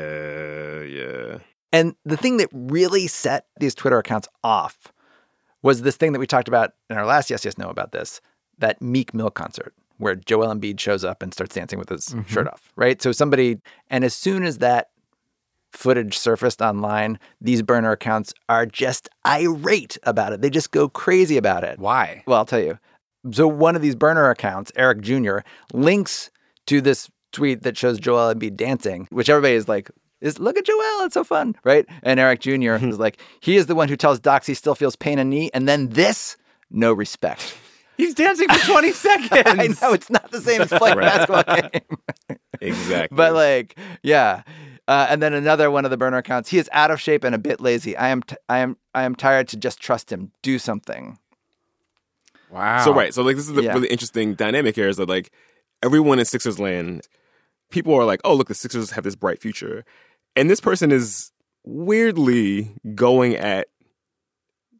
Yeah. And the thing that really set these Twitter accounts off was this thing that we talked about in our last Yes, Yes, No about this, that Meek Mill concert, where Joel Embiid shows up and starts dancing with his shirt off, right? So and as soon as that footage surfaced online, these burner accounts are just irate about it. They just go crazy about it. Why? Well, I'll tell you. So one of these burner accounts, Eric Jr., links to this tweet that shows Joel Embiid dancing, which everybody is look at Joel, it's so fun, right? And Eric Jr. is he is the one who tells Docs he still feels pain in knee, and then this, no respect. He's dancing for 20 seconds. I know, it's not the same as playing a basketball game. Exactly. But yeah. And then another one of the burner accounts, he is out of shape and a bit lazy. I am tired to just trust him. Do something. Wow. So this is the really interesting dynamic here is that everyone in Sixers land, people are oh, look, the Sixers have this bright future. And this person is weirdly going at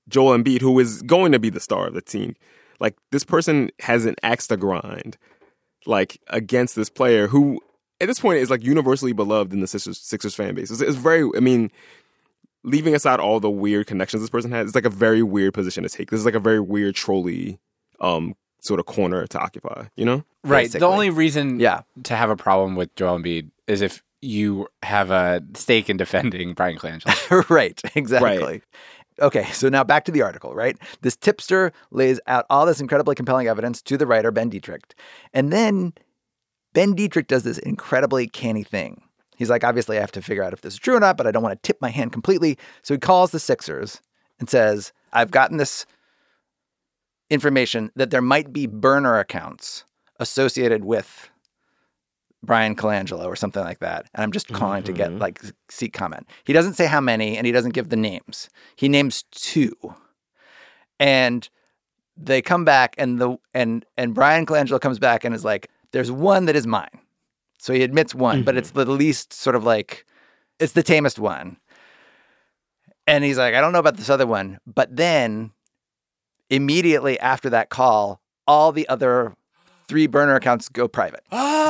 Joel Embiid, who is going to be the star of the team. Like, this person has an axe to grind, like, against this player who, at this point, is, like, universally beloved in the Sixers fan base. It's very, I mean, leaving aside all the weird connections this person has, it's, like, a very weird position to take. This is, like, a very weird trolley sort of corner to occupy, you know? Right. Basically. The only reason to have a problem with Joel Embiid is if you have a stake in defending Brian Colangelo. Right, exactly. Right. Okay, so now back to the article, right? This tipster lays out all this incredibly compelling evidence to the writer, Ben Dietrich. And then Ben Dietrich does this incredibly canny thing. He's like, obviously, I have to figure out if this is true or not, but I don't want to tip my hand completely. So he calls the Sixers and says, I've gotten this information that there might be burner accounts associated with Brian Colangelo or something like that. And I'm just calling to get like seek comment. He doesn't say how many and he doesn't give the names. He names 2. And they come back and Brian Colangelo comes back and is like, there's one that is mine. So he admits one, but it's the least sort of like, it's the tamest one. And he's like, I don't know about this other one. But then immediately after that call, all the other 3 burner accounts go private.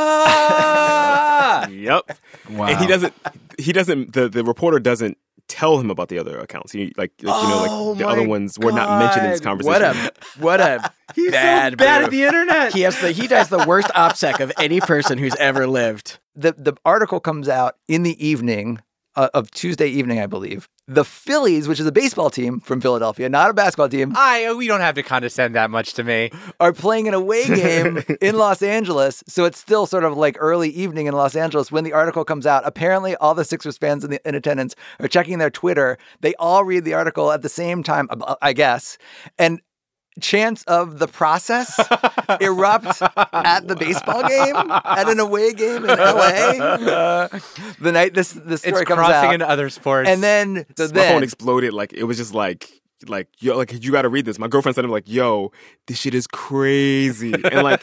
Yep. Wow. And he doesn't, the reporter doesn't tell him about the other accounts. He the other ones were not mentioned in this conversation. What a He's bad so bad move. at the internet. He does the worst OPSEC of any person who's ever lived. The article comes out in the evening of Tuesday evening, I believe. The Phillies, which is a baseball team from Philadelphia, not a basketball team, We don't have to condescend that much to me. are playing an away game in Los Angeles. So it's still sort of like early evening in Los Angeles when the article comes out. Apparently, all the Sixers fans in attendance are checking their Twitter. They all read the article at the same time, I guess. And chants of the process erupt at the baseball game, at an away game in LA. The night this story It's comes crossing out. into other sports. And then, My phone exploded. Like, it was just like, yo, like, you got to read this. My girlfriend said, like, yo, this shit is crazy. And like,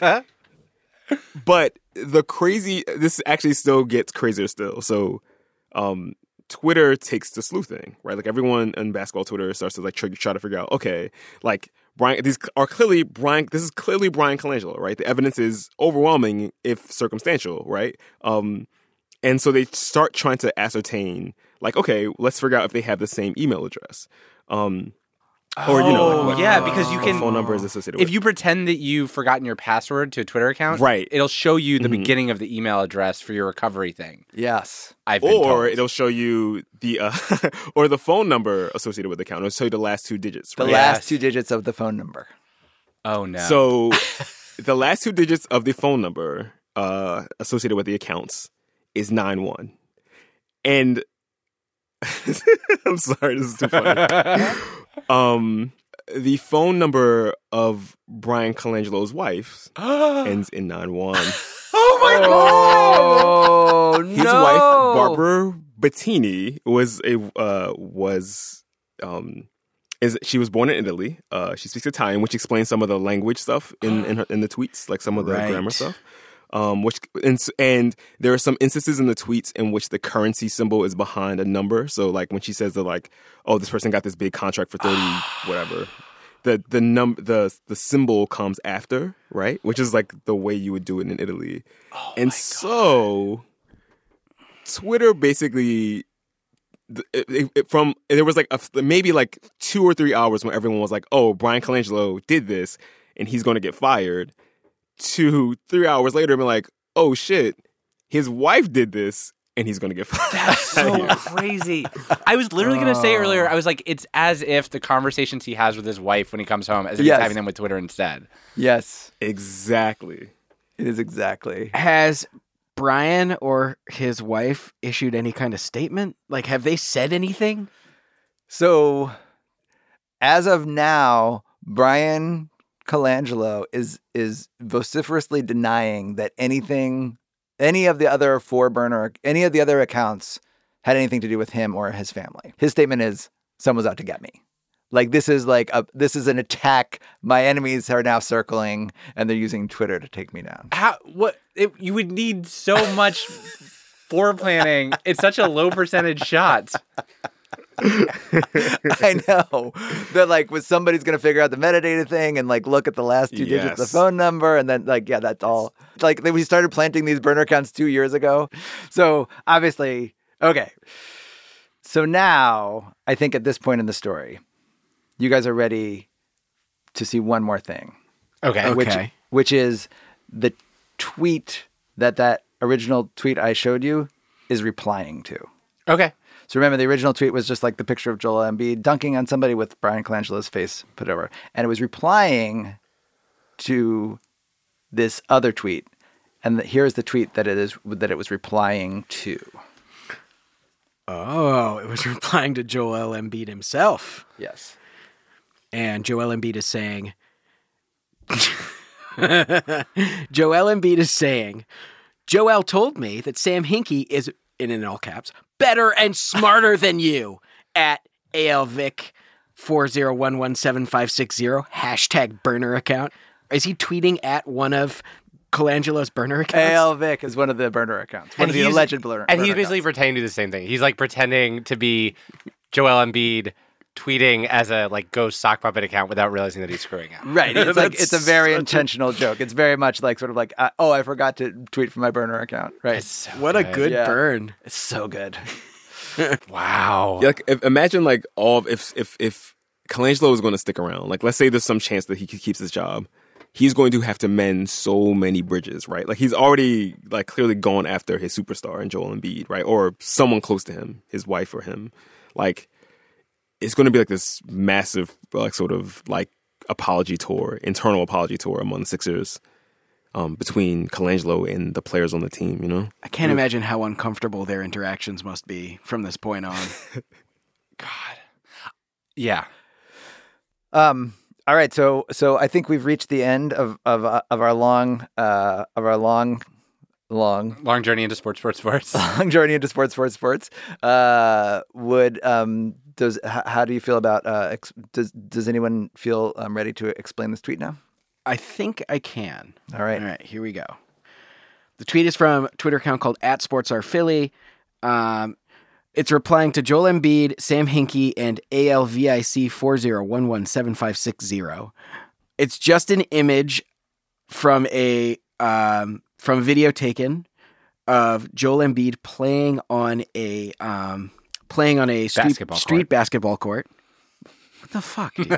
but this actually still gets crazier still. So, Twitter takes the sleuthing, right? Like, everyone on basketball Twitter starts to like try to figure out, okay, like, this is clearly Brian Colangelo, right? The evidence is overwhelming if circumstantial, right? And so they start trying to ascertain, like, okay, let's figure out if they have the same email address. Or, you know, like what because you can phone number is associated if with. you pretend that you've forgotten your password to a Twitter account, Right. it'll show you the beginning of the email address for your recovery thing. yes. I've been told. It'll show you the or the phone number associated with the account. It'll show you the last 2 digits. The Right? last 2 digits of the phone number. Oh no. So the last 2 digits of the phone number associated with the accounts is 91. And I'm sorry, this is too funny. The phone number of Brian Colangelo's wife ends in 91. oh my god. Oh, His wife, Barbara Bettini, she was born in Italy. She speaks Italian, which explains some of the language stuff in the tweets, like some of the grammar stuff. And there are some instances in the tweets in which the currency symbol is behind a number. So like when she says that, like, oh, this person got this big contract for 30 whatever, the symbol comes after, right? Which is like the way you would do it in Italy. And so Twitter basically there was like maybe like 2 or 3 hours when everyone was like, oh, Brian Colangelo did this and he's going to get fired. 2-3 hours later, I'm like, oh shit, his wife did this and he's going to get fired. That's so crazy. I was literally going to say earlier, I was like, it's as if the conversations he has with his wife when he comes home, as if he's having them with Twitter instead. Yes. Exactly. It is exactly. Has Brian or his wife issued any kind of statement? Like, have they said anything? So, as of now, Brian Colangelo is vociferously denying that any of the other any of the other accounts had anything to do with him or his family. His statement is, someone's out to get me. Like, this is an attack. My enemies are now circling and they're using Twitter to take me down. You would need so much foreplanning. It's such a low percentage shot. I know. That like was somebody's gonna figure out the metadata thing and like look at the last two digits of the phone number and then like yeah, that's all. Like we started planting these burner accounts 2 years ago. So obviously, okay. So now I think at this point in the story, you guys are ready to see one more thing. Okay. Which is the tweet that original tweet I showed you is replying to. Okay. So remember, the original tweet was just like the picture of Joel Embiid dunking on somebody with Brian Colangelo's face put over. And it was replying to this other tweet. And here's the tweet that it was replying to. Oh, it was replying to Joel Embiid himself. Yes. And Joel Embiid is saying... Joel Embiid is saying, Joel told me that Sam Hinkie is, in all caps, better and smarter than you at ALVic 40117560 hashtag burner account. Is he tweeting at one of Colangelo's burner accounts? ALVic is one of the burner accounts. One of the alleged burner accounts. And he's basically pretending to do the same thing. He's like pretending to be Joel Embiid tweeting as a like ghost sock puppet account without realizing that he's screwing up. Right. It's like it's a very intentional joke. It's very much like sort of like, I forgot to tweet from my burner account. Right. So what a good burn. It's so good. Wow. Yeah, like imagine like if Colangelo is going to stick around, like let's say there's some chance that he keeps his job, he's going to have to mend so many bridges, right? Like he's already like clearly gone after his superstar in Joel Embiid, right? Or someone close to him, his wife or him. Like it's going to be like this massive like sort of like apology tour, internal apology tour among the Sixers. Between Colangelo and the players on the team, you know? I can't imagine how uncomfortable their interactions must be from this point on. God. Yeah. All right. So I think we've reached the end of our long journey into sports. Long journey into sports. How do you feel about? Does anyone feel ready to explain this tweet now? I think I can. All right. All right, here we go. The tweet is from a Twitter account called @SportsRPhilly. It's replying to Joel Embiid, Sam Hinkie, and ALVIC 40117560. It's just an image from a video taken of Joel Embiid playing on a street basketball court. What the fuck, dude?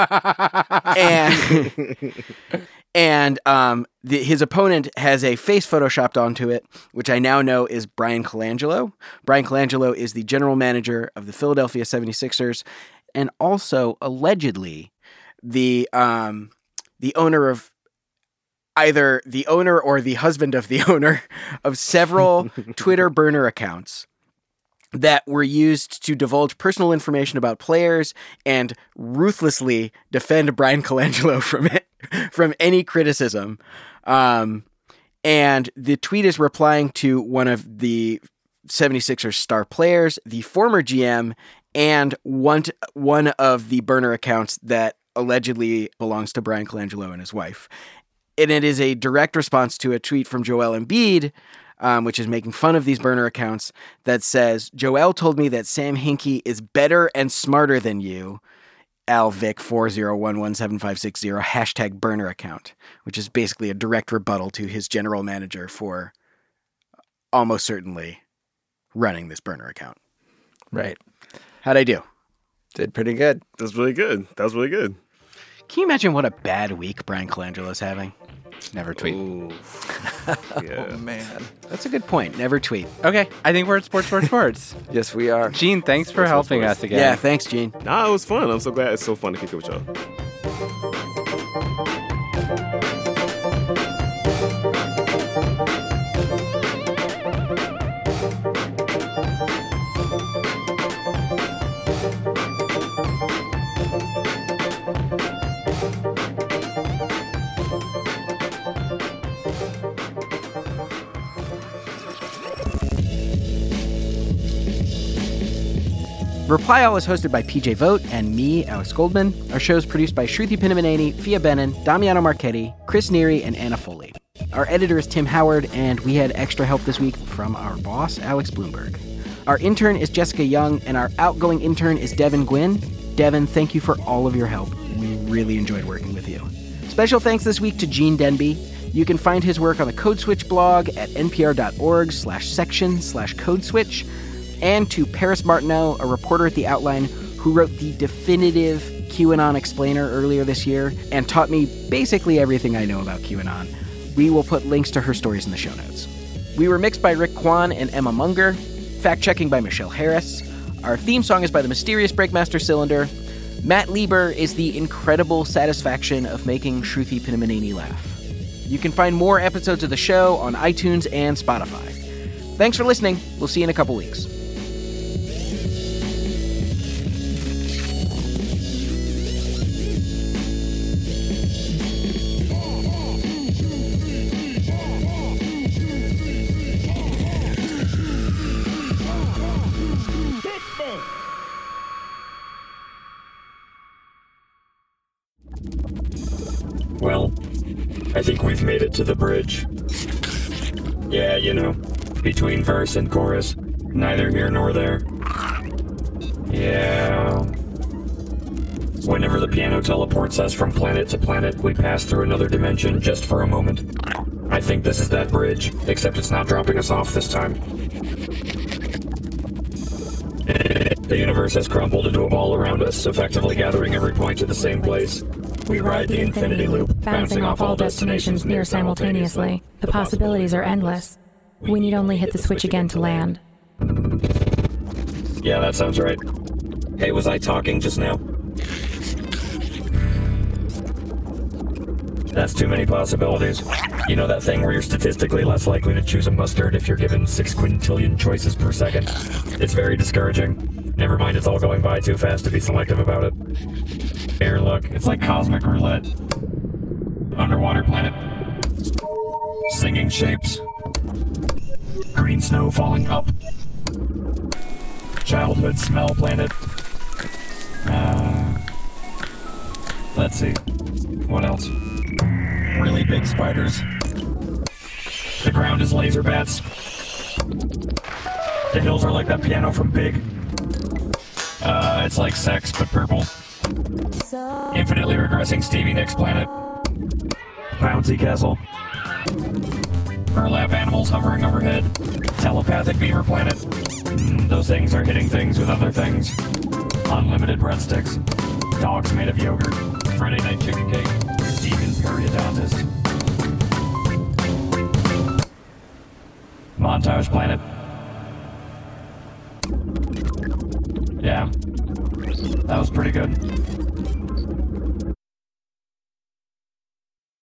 and his opponent has a face photoshopped onto it, which I now know is Brian Colangelo. Brian Colangelo is the general manager of the Philadelphia 76ers and also allegedly the owner of either the owner or the husband of the owner of several Twitter burner accounts that were used to divulge personal information about players and ruthlessly defend Brian Colangelo from any criticism. And the tweet is replying to one of the 76ers star players, the former GM, and one of the burner accounts that allegedly belongs to Brian Colangelo and his wife. And it is a direct response to a tweet from Joel Embiid, which is making fun of these burner accounts, that says, Joel told me that Sam Hinkie is better and smarter than you, ALVic 40117560, hashtag burner account, which is basically a direct rebuttal to his general manager for almost certainly running this burner account. Right. How'd I do? Did pretty good. That's really good. That was really good. Can you imagine what a bad week Brian Colangelo's having? Never tweet. Yeah. Oh, man. That's a good point. Never tweet. Okay, I think we're at sports. Yes, we are. Gene, thanks for helping us again. Yeah, thanks, Gene. Nah, it was fun. I'm so glad. It's so fun to kick it with y'all. Reply All is hosted by PJ Vogt and me, Alex Goldman. Our show is produced by Shruti Pinamaneni, Fia Benin, Damiano Marchetti, Chris Neary, and Anna Foley. Our editor is Tim Howard, and we had extra help this week from our boss, Alex Bloomberg. Our intern is Jessica Young, and our outgoing intern is Devin Gwynn. Devin, thank you for all of your help. We really enjoyed working with you. Special thanks this week to Gene Denby. You can find his work on the Code Switch blog at npr.org/section/codeswitch, and to Paris Martineau, a reporter at The Outline, who wrote the definitive QAnon explainer earlier this year and taught me basically everything I know about QAnon. We will put links to her stories in the show notes. We were mixed by Rick Kwan and Emma Munger, fact-checking by Michelle Harris. Our theme song is by the mysterious Breakmaster Cylinder. Matt Lieber is the incredible satisfaction of making Shruti Pinamaneni laugh. You can find more episodes of the show on iTunes and Spotify. Thanks for listening. We'll see you in a couple weeks. Well, I think we've made it to the bridge. Yeah, you know, between verse and chorus. Neither here nor there. Yeah. Whenever the piano teleports us from planet to planet, we pass through another dimension just for a moment. I think this is that bridge, except it's not dropping us off this time. The universe has crumbled into a ball around us, effectively gathering every point to the same place. We ride the infinity loop, bouncing off all destinations near simultaneously. The possibilities are endless. We need only hit the switch again to land. Yeah, that sounds right. Hey, was I talking just now? That's too many possibilities. You know that thing where you're statistically less likely to choose a mustard if you're given 6 quintillion choices per second? It's very discouraging. Never mind, it's all going by too fast to be selective about it. Here, look, it's like cosmic roulette. Underwater planet. Singing shapes. Green snow falling up. Childhood smell planet. Let's see. What else? Really big spiders. The ground is laser bats. The hills are like that piano from Big. It's like sex, but purple. Infinitely regressing Stevie Nicks planet. Bouncy castle. Burlap animals hovering overhead. Telepathic beaver planet. Those things are hitting things with other things. Unlimited breadsticks. Dogs made of yogurt. Friday night chicken cake. Demon periodontist. Montage planet. Yeah. That was pretty good.